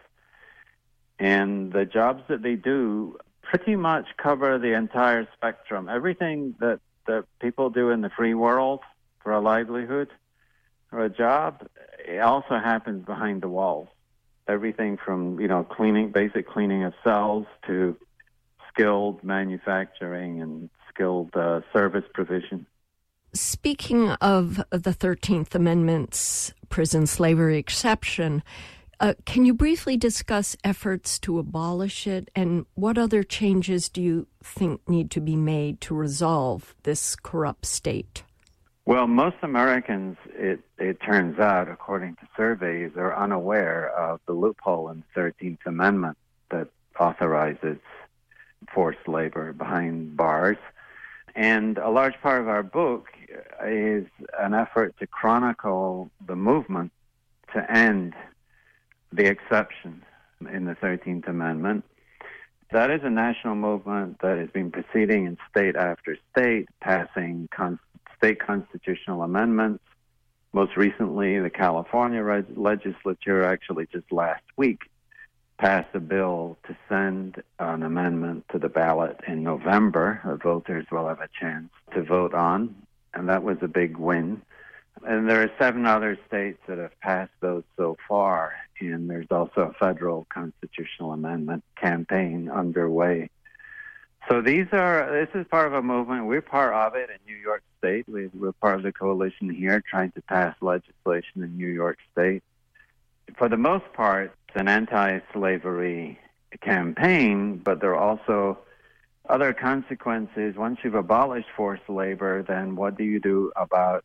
And the jobs that they do pretty much cover the entire spectrum. Everything that people do in the free world for a livelihood or a job, it also happens behind the walls. Everything from, basic cleaning of cells to skilled manufacturing and skilled service provision. Speaking of the 13th Amendment's prison slavery exception, can you briefly discuss efforts to abolish it, and what other changes do you think need to be made to resolve this corrupt state? Well, most Americans, it turns out, according to surveys, are unaware of the loophole in the 13th Amendment that authorizes forced labor behind bars. And a large part of our book is an effort to chronicle the movement to end the exception in the 13th Amendment. That is a national movement that has been proceeding in state after state, passing state constitutional amendments. Most recently, the California legislature actually just last week passed a bill to send an amendment to the ballot in November. Voters will have a chance to vote on, and that was a big win. And there are 7 other states that have passed those so far, and there's also a federal constitutional amendment campaign underway. So this is part of a movement. We're part of it in New York State. We're part of the coalition here trying to pass legislation in New York State. For the most part, it's an anti-slavery campaign, but there are also other consequences. Once you've abolished forced labor, then what do you do about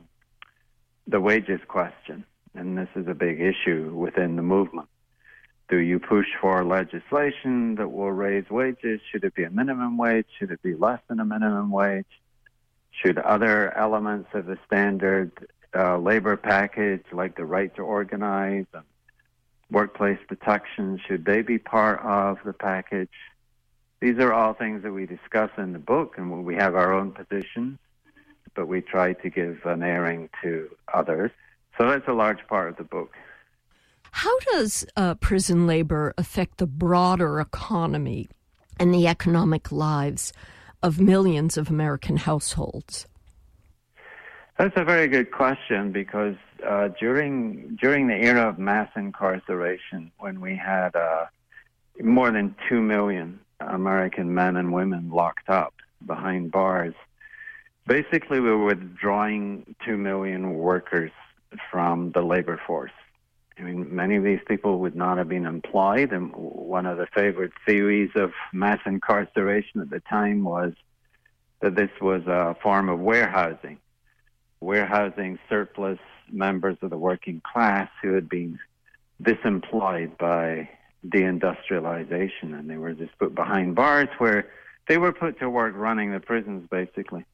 the wages question? And this is a big issue within the movement. Do you push for legislation that will raise wages? Should it be a minimum wage? Should it be less than a minimum wage? Should other elements of the standard labor package, like the right to organize and workplace protection, should they be part of the package? These are all things that we discuss in the book, and we have our own positions, but we try to give an airing to others. So that's a large part of the book. How does prison labor affect the broader economy and the economic lives of millions of American households? That's a very good question, because during the era of mass incarceration, when we had more than 2 million American men and women locked up behind bars, basically we were withdrawing 2 million workers from the labor force. I mean, many of these people would not have been employed, and one of the favorite theories of mass incarceration at the time was that this was a form of warehousing surplus members of the working class who had been disemployed by deindustrialization, and they were just put behind bars where they were put to work running the prisons, basically.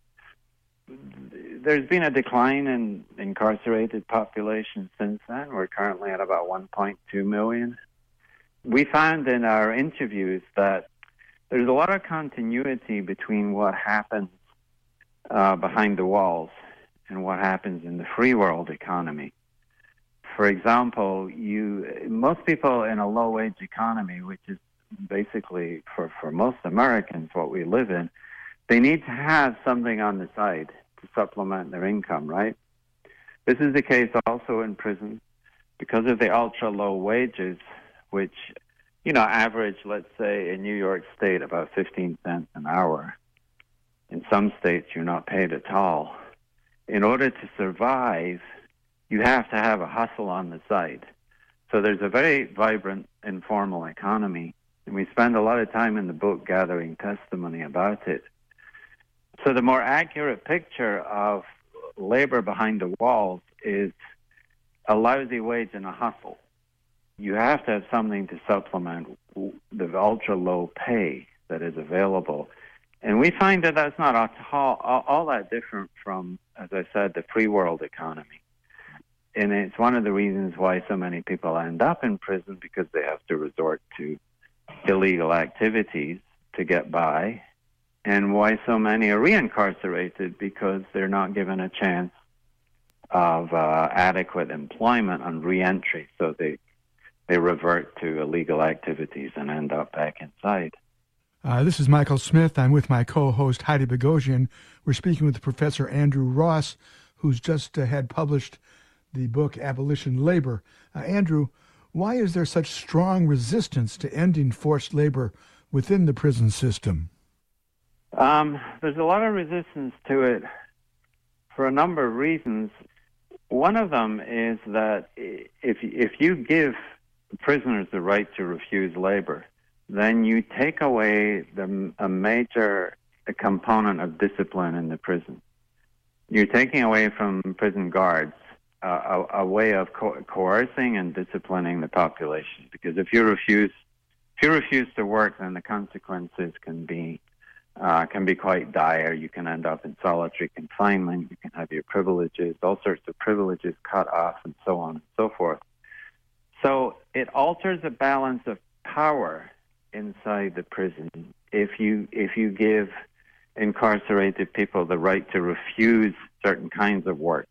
There's been a decline in incarcerated population since then. We're currently at about 1.2 million. We found in our interviews that there's a lot of continuity between what happens behind the walls and what happens in the free world economy. For example, most people in a low-wage economy, which is basically for most Americans what we live in, they need to have something on the side to supplement their income, right? This is the case also in prison because of the ultra-low wages, which, average, let's say, in New York State, about 15 cents an hour. In some states, you're not paid at all. In order to survive, you have to have a hustle on the side. So there's a very vibrant informal economy, and we spend a lot of time in the book gathering testimony about it. So the more accurate picture of labor behind the walls is a lousy wage and a hustle. You have to have something to supplement the ultra-low pay that is available. And we find that that's not all that different from, as I said, the pre-world economy. And it's one of the reasons why so many people end up in prison, because they have to resort to illegal activities to get by, and why so many are reincarcerated, because they're not given a chance of adequate employment on reentry, so they revert to illegal activities and end up back inside. This is Michael Smith. I'm with my co-host Heidi Bogosian. We're speaking with Professor Andrew Ross, who's just had published the book Abolition Labor. Andrew, why is there such strong resistance to ending forced labor within the prison system? There's a lot of resistance to it for a number of reasons. One of them is that if you give prisoners the right to refuse labor, then you take away a major component of discipline in the prison. You're taking away from prison guards a way of coercing and disciplining the population. Because if you refuse to work, then the consequences can be quite dire. You can end up in solitary confinement. You can have your privileges, all sorts of privileges cut off, and so on and so forth. So it alters the balance of power inside the prison if you give incarcerated people the right to refuse certain kinds of work,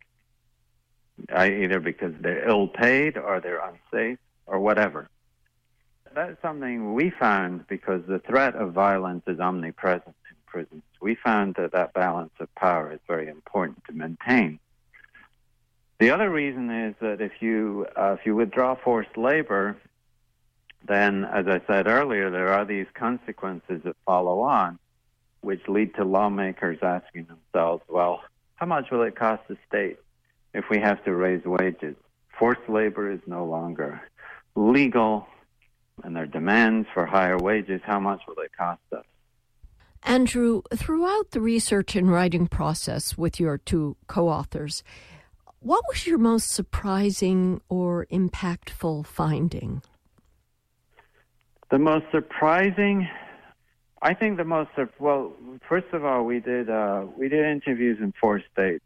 either because they're ill-paid or they're unsafe or whatever. That's something we found because the threat of violence is omnipresent in prisons. We found that balance of power is very important to maintain. The other reason is that if you withdraw forced labor, then, as I said earlier, there are these consequences that follow on, which lead to lawmakers asking themselves, well, how much will it cost the state if we have to raise wages? Forced labor is no longer legal, and their demands for higher wages, how much will it cost us? Andrew, throughout the research and writing process with your two co-authors, what was your most surprising or impactful finding? The most surprising, I think well, first of all, we did interviews in 4 states,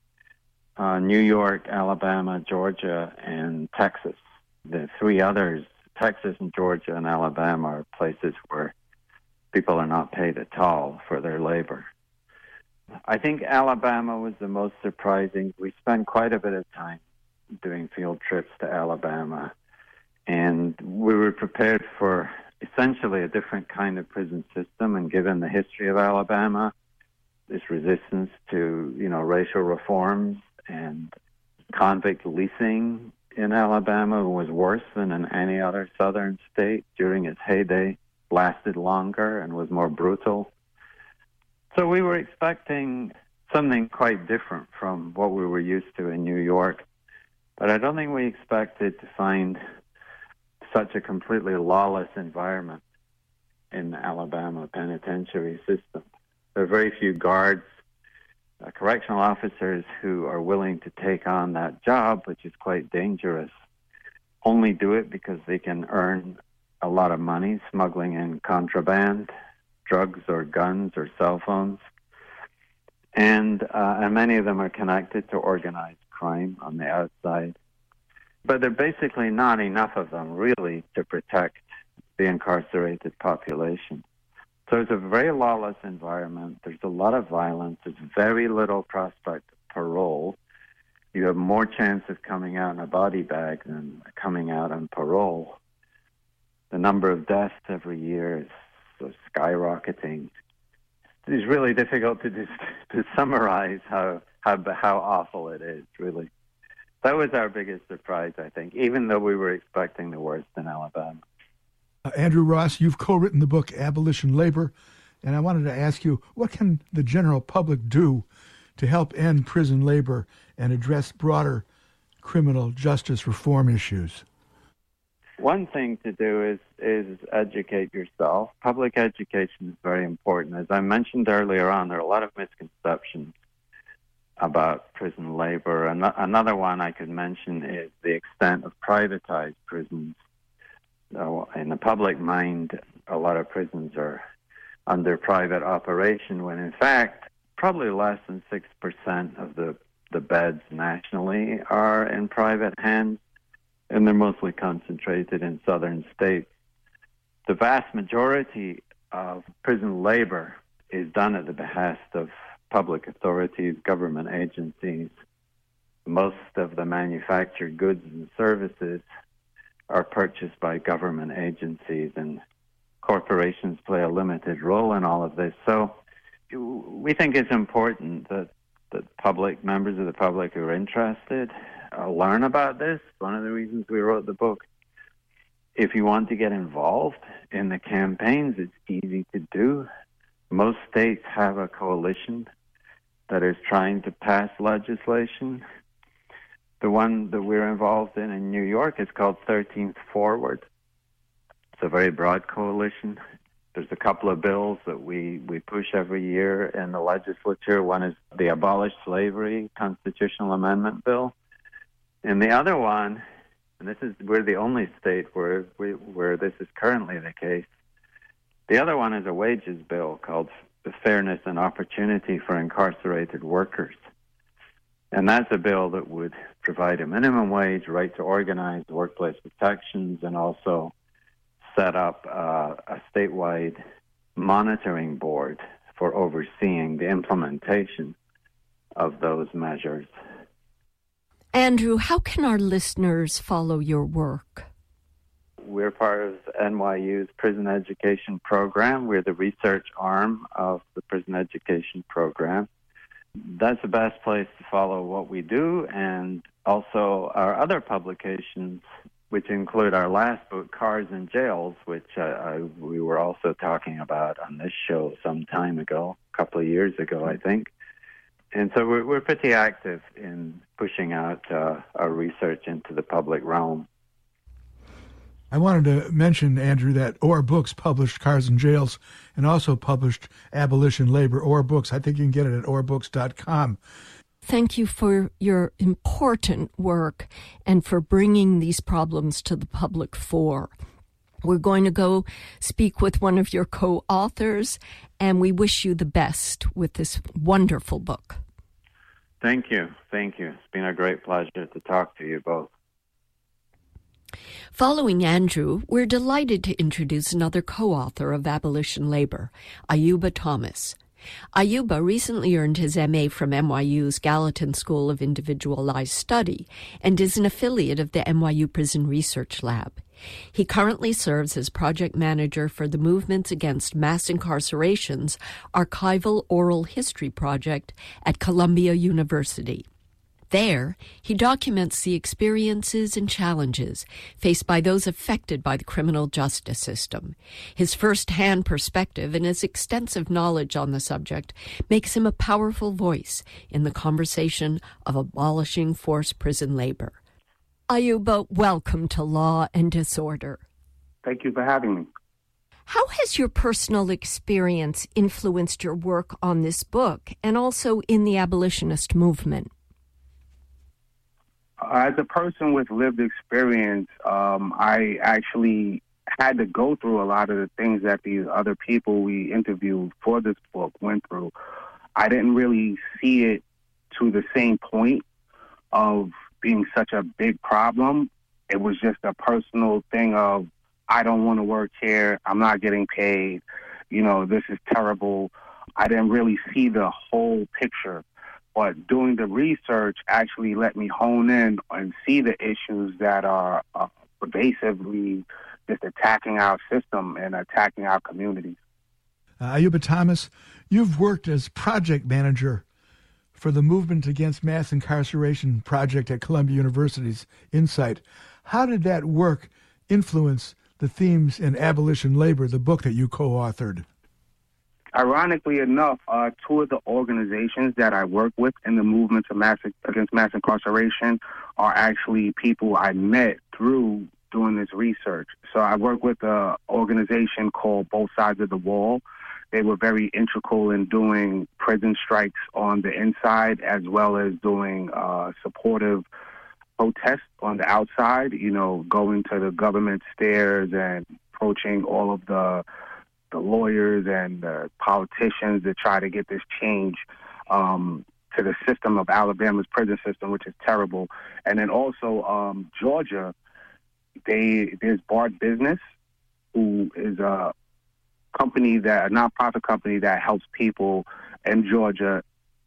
New York, Alabama, Georgia, and Texas. The 3 others, Texas and Georgia and Alabama, are places where people are not paid at all for their labor. I think Alabama was the most surprising. We spent quite a bit of time doing field trips to Alabama, and we were prepared for essentially a different kind of prison system. And given the history of Alabama, this resistance to, racial reforms and convict leasing in Alabama was worse than in any other southern state during its heyday, lasted longer and was more brutal. So we were expecting something quite different from what we were used to in New York. But I don't think we expected to find such a completely lawless environment in the Alabama penitentiary system. There are very few guards, correctional officers who are willing to take on that job, which is quite dangerous. Only do it because they can earn a lot of money smuggling in contraband, drugs or guns or cell phones. And many of them are connected to organized crime on the outside. But there are basically not enough of them, really, to protect the incarcerated population. So it's a very lawless environment. There's a lot of violence. There's very little prospect of parole. You have more chance of coming out in a body bag than coming out on parole. The number of deaths every year is so skyrocketing. It's really difficult to summarize how awful it is, really. That was our biggest surprise, I think, even though we were expecting the worst in Alabama. Andrew Ross, you've co-written the book Abolition Labor, and I wanted to ask you, what can the general public do to help end prison labor and address broader criminal justice reform issues? One thing to do is educate yourself. Public education is very important. As I mentioned earlier on, there are a lot of misconceptions about prison labor. Another one I could mention is the extent of privatized prisons. In the public mind, a lot of prisons are under private operation, when in fact, probably less than 6% of the beds nationally are in private hands, and they're mostly concentrated in southern states. The vast majority of prison labor is done at the behest of public authorities, government agencies. Most of the manufactured goods and services are purchased by government agencies, and corporations play a limited role in all of this. So we think it's important that members of the public who are interested learn about this. One of the reasons we wrote the book. If you want to get involved in the campaigns, it's easy to do. Most states have a coalition that is trying to pass legislation. The one that we're involved in New York is called 13th Forward. It's a very broad coalition. There's a couple of bills that we push every year in the legislature. One is the Abolish Slavery Constitutional Amendment Bill. And the other one, and we're the only state where this is currently the case, the other one is a wages bill called the Fairness and Opportunity for Incarcerated Workers. And that's a bill that would provide a minimum wage, right to organize, workplace protections, and also set up a statewide monitoring board for overseeing the implementation of those measures. Andrew, how can our listeners follow your work? We're part of NYU's prison education program. We're the research arm of the prison education program. That's the best place to follow what we do, and also our other publications, which include our last book, Cars and Jails, which we were also talking about on this show some time ago, a couple of years ago, I think. And so we're pretty active in pushing out our research into the public realm. I wanted to mention, Andrew, that Or Books published Cars and Jails and also published Abolition Labor, Or Books. I think you can get it at orbooks.com. Thank you for your important work and for bringing these problems to the public fore. We're going to go speak with one of your co-authors, and we wish you the best with this wonderful book. Thank you. Thank you. It's been a great pleasure to talk to you both. Following Andrew, we're delighted to introduce another co-author of Abolition Labor, Ayuba Thomas. Ayuba recently earned his MA from NYU's Gallatin School of Individualized Study and is an affiliate of the NYU Prison Research Lab. He currently serves as project manager for the Movements Against Mass Incarceration's Archival Oral History Project at Columbia University. There, he documents the experiences and challenges faced by those affected by the criminal justice system. His first-hand perspective and his extensive knowledge on the subject makes him a powerful voice in the conversation of abolishing forced prison labor. Ayuba, welcome to Law and Disorder. Thank you for having me. How has your personal experience influenced your work on this book and also in the abolitionist movement? As a person with lived experience, I actually had to go through a lot of the things that these other people we interviewed for this book went through. I didn't really see it to the same point of being such a big problem. It was just a personal thing of, I don't want to work here, I'm not getting paid, this is terrible. I didn't really see the whole picture. But doing the research actually let me hone in and see the issues that are pervasively just attacking our system and attacking our communities. Ayuba Thomas, you've worked as project manager for the Movement Against Mass Incarceration project at Columbia University's Insight. How did that work influence the themes in Abolition Labor, the book that you co-authored? Ironically enough, two of the organizations that I work with in the movement against mass incarceration are actually people I met through doing this research. So I work with an organization called Both Sides of the Wall. They were very integral in doing prison strikes on the inside, as well as doing supportive protests on the outside, you know, going to the government stairs and approaching all of the lawyers and the politicians to try to get this change to the system of Alabama's prison system, which is terrible. And then also Georgia, there's Bard Business, who is a nonprofit company that helps people in Georgia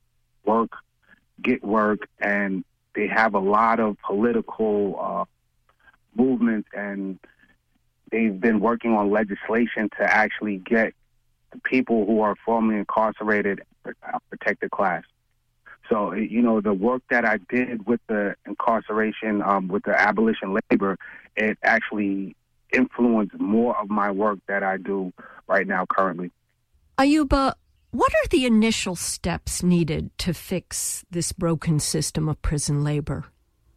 get work, and they have a lot of political movements, and they've been working on legislation to actually get the people who are formerly incarcerated a protected class. So, you know, the work that I did with the incarceration, with the abolition labor, it actually influenced more of my work that I do right now currently. Ayuba, what are the initial steps needed to fix this broken system of prison labor?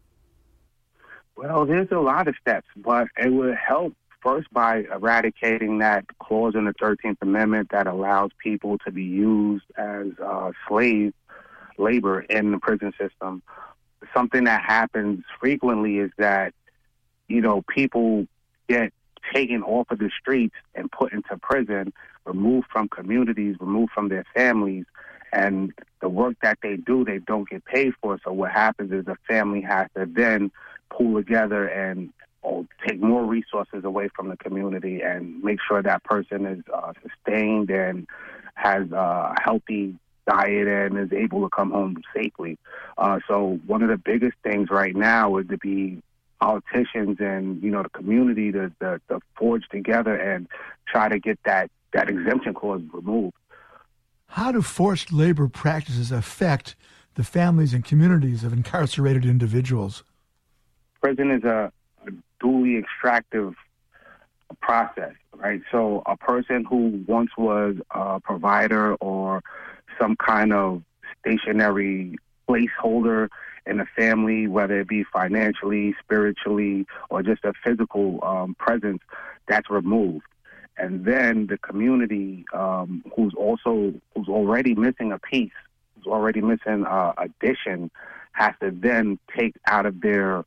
Well, there's a lot of steps, but it would help first by eradicating that clause in the 13th Amendment that allows people to be used as slave labor in the prison system. Something that happens frequently is that, you know, people get taken off of the streets and put into prison, removed from communities, removed from their families, and the work that they do, they don't get paid for. So what happens is the family has to then pull together and take more resources away from the community and make sure that person is sustained and has a healthy diet and is able to come home safely. So one of the biggest things right now is to be politicians and, you know, the community to forge together and try to get that exemption clause removed. How do forced labor practices affect the families and communities of incarcerated individuals? Prison is a duly extractive process, right? So a person who once was a provider or some kind of stationary placeholder in a family, whether it be financially, spiritually, or just a physical presence, that's removed. And then the community, who's already missing a piece, who's already missing addition, has to then take out of the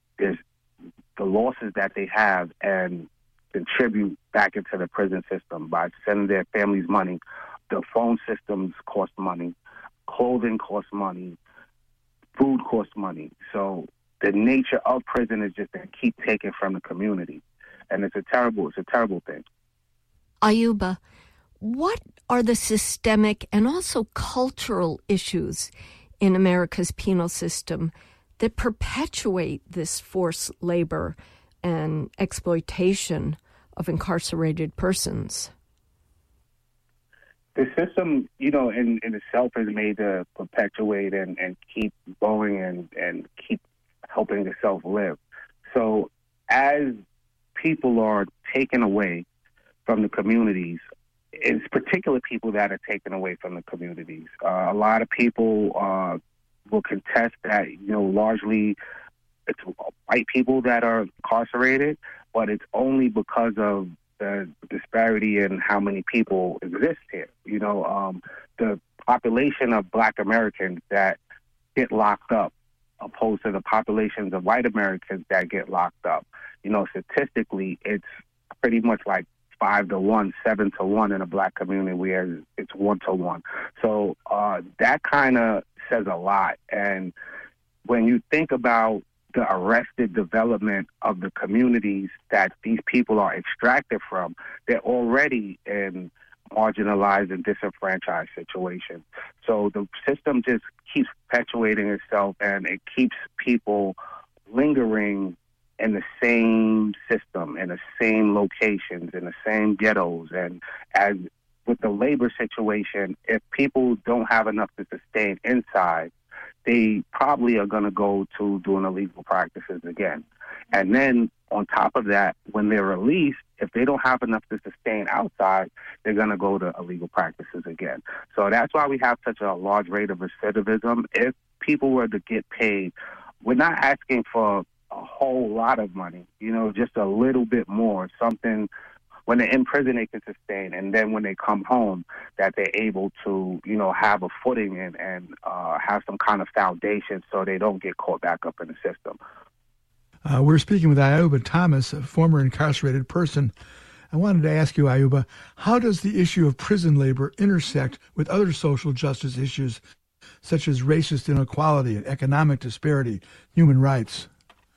losses that they have and contribute back into the prison system by sending their families money. The phone systems cost money, clothing costs money, food costs money. So the nature of prison is just to keep taking from the community, and it's a terrible thing. Ayuba, what are the systemic and also cultural issues in America's penal system that perpetuate this forced labor and exploitation of incarcerated persons? The system, you know, in itself is made to perpetuate and keep going and keep helping itself live. So as people are taken away from the communities, it's particular people that are taken away from the communities. A lot of people will contest that, you know, largely it's white people that are incarcerated, but it's only because of the disparity in how many people exist here. You know, the population of Black Americans that get locked up opposed to the populations of white Americans that get locked up. You know, statistically, it's pretty much like 5-to-1, 7-to-1 in a Black community, where it's 1-to-1. So that kind of says a lot. And when you think about the arrested development of the communities that these people are extracted from, they're already in marginalized and disenfranchised situations. So the system just keeps perpetuating itself, and it keeps people lingering in the same system, in the same locations, in the same ghettos. And as with the labor situation, if people don't have enough to sustain inside, they probably are going to go to doing illegal practices again. And then on top of that, when they're released, if they don't have enough to sustain outside, they're going to go to illegal practices again. So that's why we have such a large rate of recidivism. If people were to get paid, we're not asking for a whole lot of money, just a little bit more, something when they're in prison they can sustain, and then when they come home that they're able to, have a footing and have some kind of foundation so they don't get caught back up in the system. We're speaking with Ayuba Thomas, a former incarcerated person. I wanted to ask you, Ayuba, how does the issue of prison labor intersect with other social justice issues such as racist inequality and economic disparity, human rights?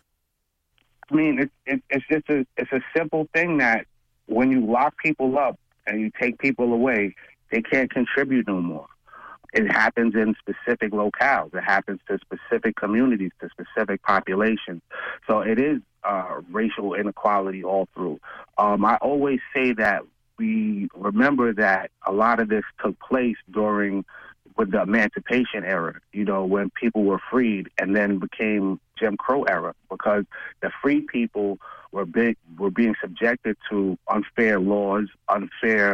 I mean, it's just a simple thing that when you lock people up and you take people away, they can't contribute no more. It happens in specific locales. It happens to specific communities, to specific populations. So it is racial inequality all through. I always say that we remember that a lot of this took place with the Emancipation era, when people were freed, and then became Jim Crow era, because the free people were being subjected to unfair laws, unfair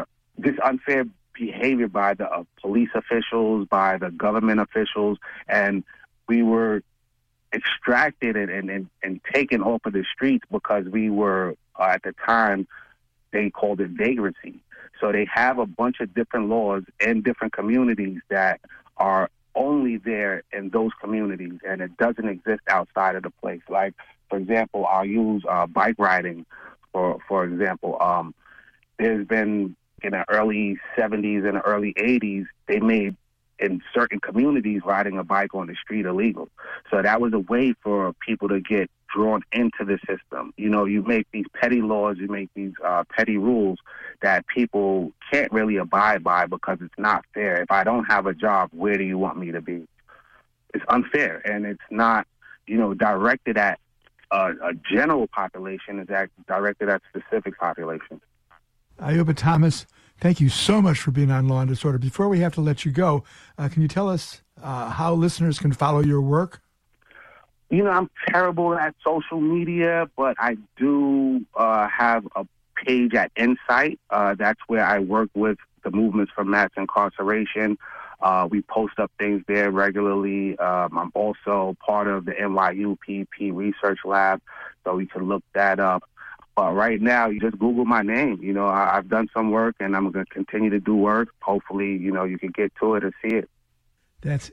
behavior by the police officials, by the government officials, and we were extracted and taken off of the streets because we were, at the time, they called it vagrancy. So they have a bunch of different laws in different communities that are only there in those communities, and it doesn't exist outside of the place. Like, for example, I'll use bike riding, for example. There's been, in the early 70s and the early 80s, they made, in certain communities, riding a bike on the street illegal. So that was a way for people to get drawn into the system. You make these petty laws, you make these petty rules that people can't really abide by because it's not fair. If I don't have a job, where do you want me to be? It's unfair, and it's not, directed at a general population. It's directed at specific populations. Ayuba Thomas, thank you so much for being on Law and Disorder. Before we have to let you go, can you tell us how listeners can follow your work? I'm terrible at social media, but I do have a page at Insight. That's where I work with the movements for mass incarceration. We post up things there regularly. I'm also part of the NYU PP Research Lab, so you can look that up. But right now, you just Google my name. I've done some work, and I'm going to continue to do work. Hopefully, you can get to it and see it. That's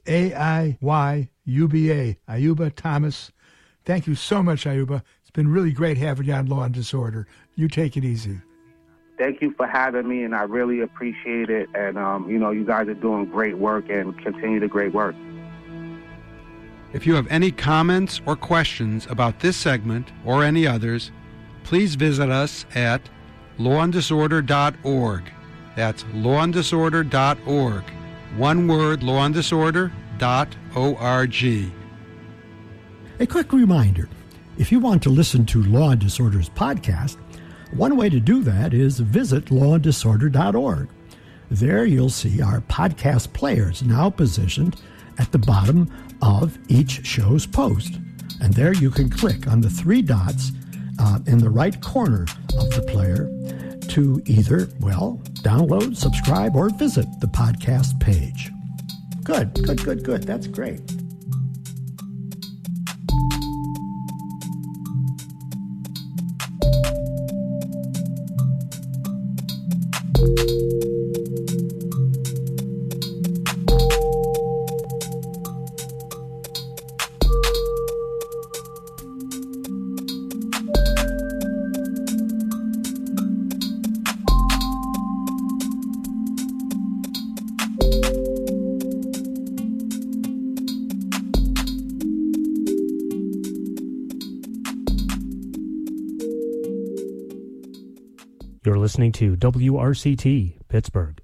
AIYUBA, Ayuba Thomas. Thank you so much, Ayuba. It's been really great having you on Law and Disorder. You take it easy. Thank you for having me, and I really appreciate it. And, you guys are doing great work, and continue the great work. If you have any comments or questions about this segment or any others, please visit us at lawanddisorder.org. That's lawanddisorder.org. One word, lawanddisorder.org. A quick reminder, if you want to listen to Law and Disorder's podcast, one way to do that is visit lawanddisorder.org. There you'll see our podcast players now positioned at the bottom of each show's post. And there you can click on the three dots in the right corner of the player to either, download, subscribe, or visit the podcast page. Good. That's great. You're listening to WRCT, Pittsburgh.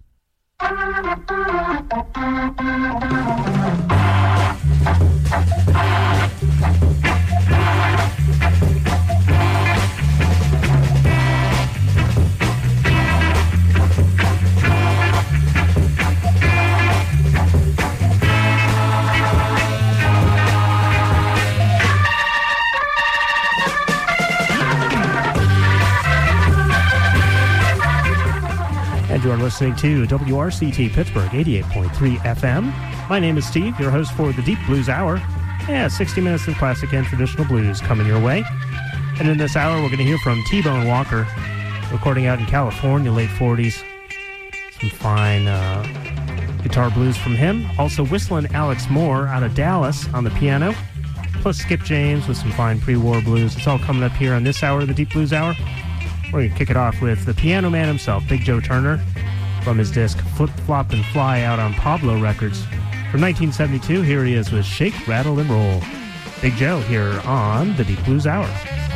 You are listening to WRCT Pittsburgh 88.3 FM. My name is Steve, your host for the Deep Blues Hour. Yeah, 60 minutes of classic and traditional blues coming your way. And in this hour, we're going to hear from T-Bone Walker, recording out in California, late 40s. Some fine guitar blues from him. Also whistling Alex Moore out of Dallas on the piano. Plus Skip James with some fine pre-war blues. It's all coming up here on this hour of the Deep Blues Hour. We're going to kick it off with the piano man himself, Big Joe Turner, from his disc Flip, Flop, and Fly out on Pablo Records. From 1972, here he is with Shake, Rattle, and Roll. Big Joe here on the Deep Blues Hour.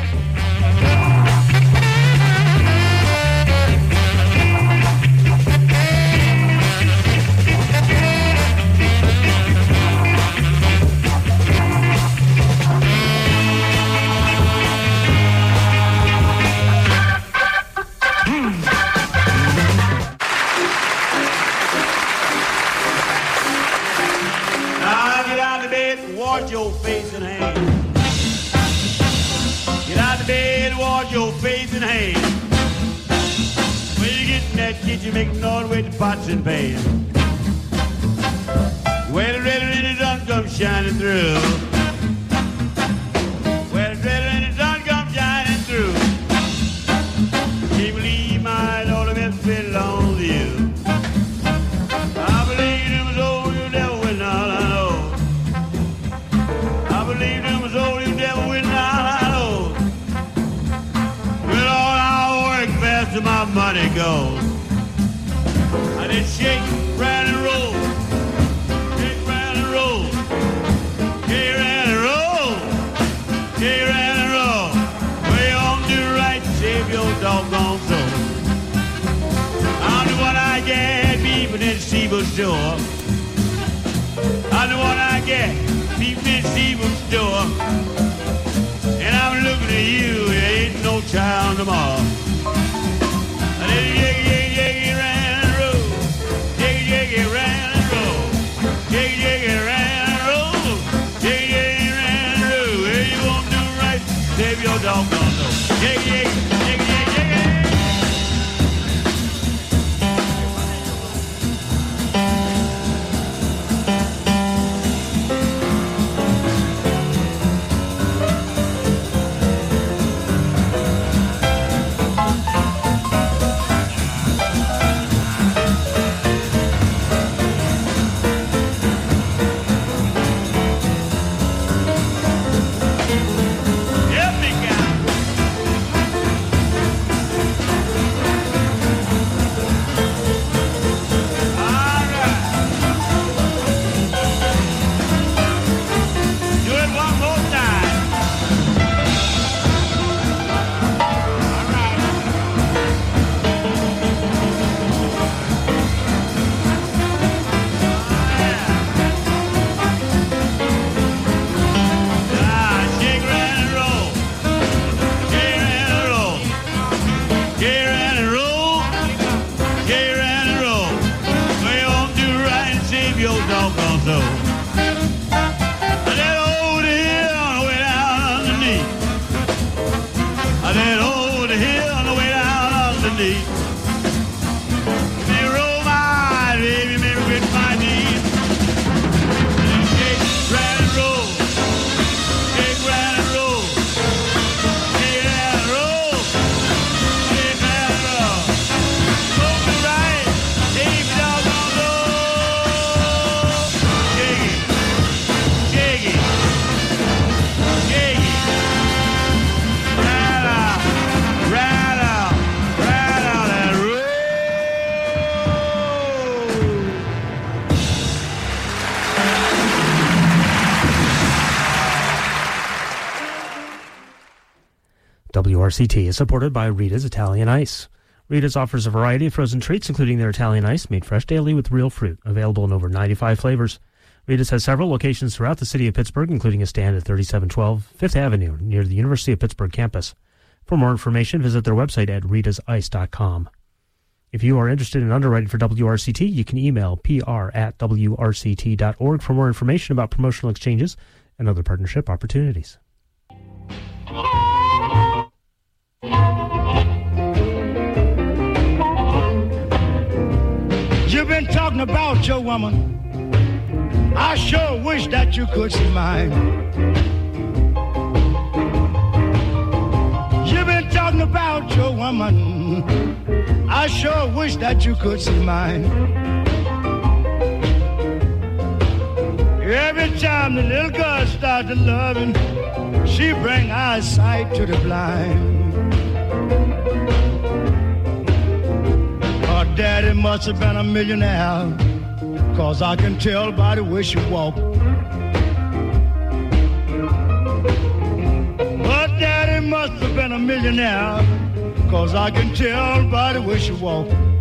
Wash your face and hands. Get out of bed, wash your face and hands. When you get in that kitchen, make noise with the pots and pans. When the red sun comes shining through. When the red sun comes shining through. Can't believe my Lord, has belongs to you. I believe it was old, you never win all I know. I believe them was old, you never win out I know. With all our work, faster my money goes. I did shake, round and roll. Shake, round and roll. Shake, round and roll. Shake, round and roll. Way on do right, save your doggone soul. I'm the one I get, beef in the Seaboard store. I'm the one I get. People in Steven's store, and I'm looking at you, there ain't no child tomorrow. I did jiggy round and roll, jiggy round and roll, jiggy round and roll, jiggy round and roll. Well, you won't do right, save your doggone soul. Jiggy. WRCT is supported by Rita's Italian Ice. Rita's offers a variety of frozen treats, including their Italian Ice, made fresh daily with real fruit, available in over 95 flavors. Rita's has several locations throughout the city of Pittsburgh, including a stand at 3712 Fifth Avenue, near the University of Pittsburgh campus. For more information, visit their website at ritazice.com. If you are interested in underwriting for WRCT, you can email pr@wrct.org for more information about promotional exchanges and other partnership opportunities. You've been talking about your woman I sure wish that you could see mine. You've been talking about your woman. I sure wish that you could see mine. Every time the little girl starts to loving, she bring eyesight to the blind. Her daddy must have been a millionaire, 'cause I can tell by the way she walk. Her daddy must have been a millionaire, 'cause I can tell by the way she walk.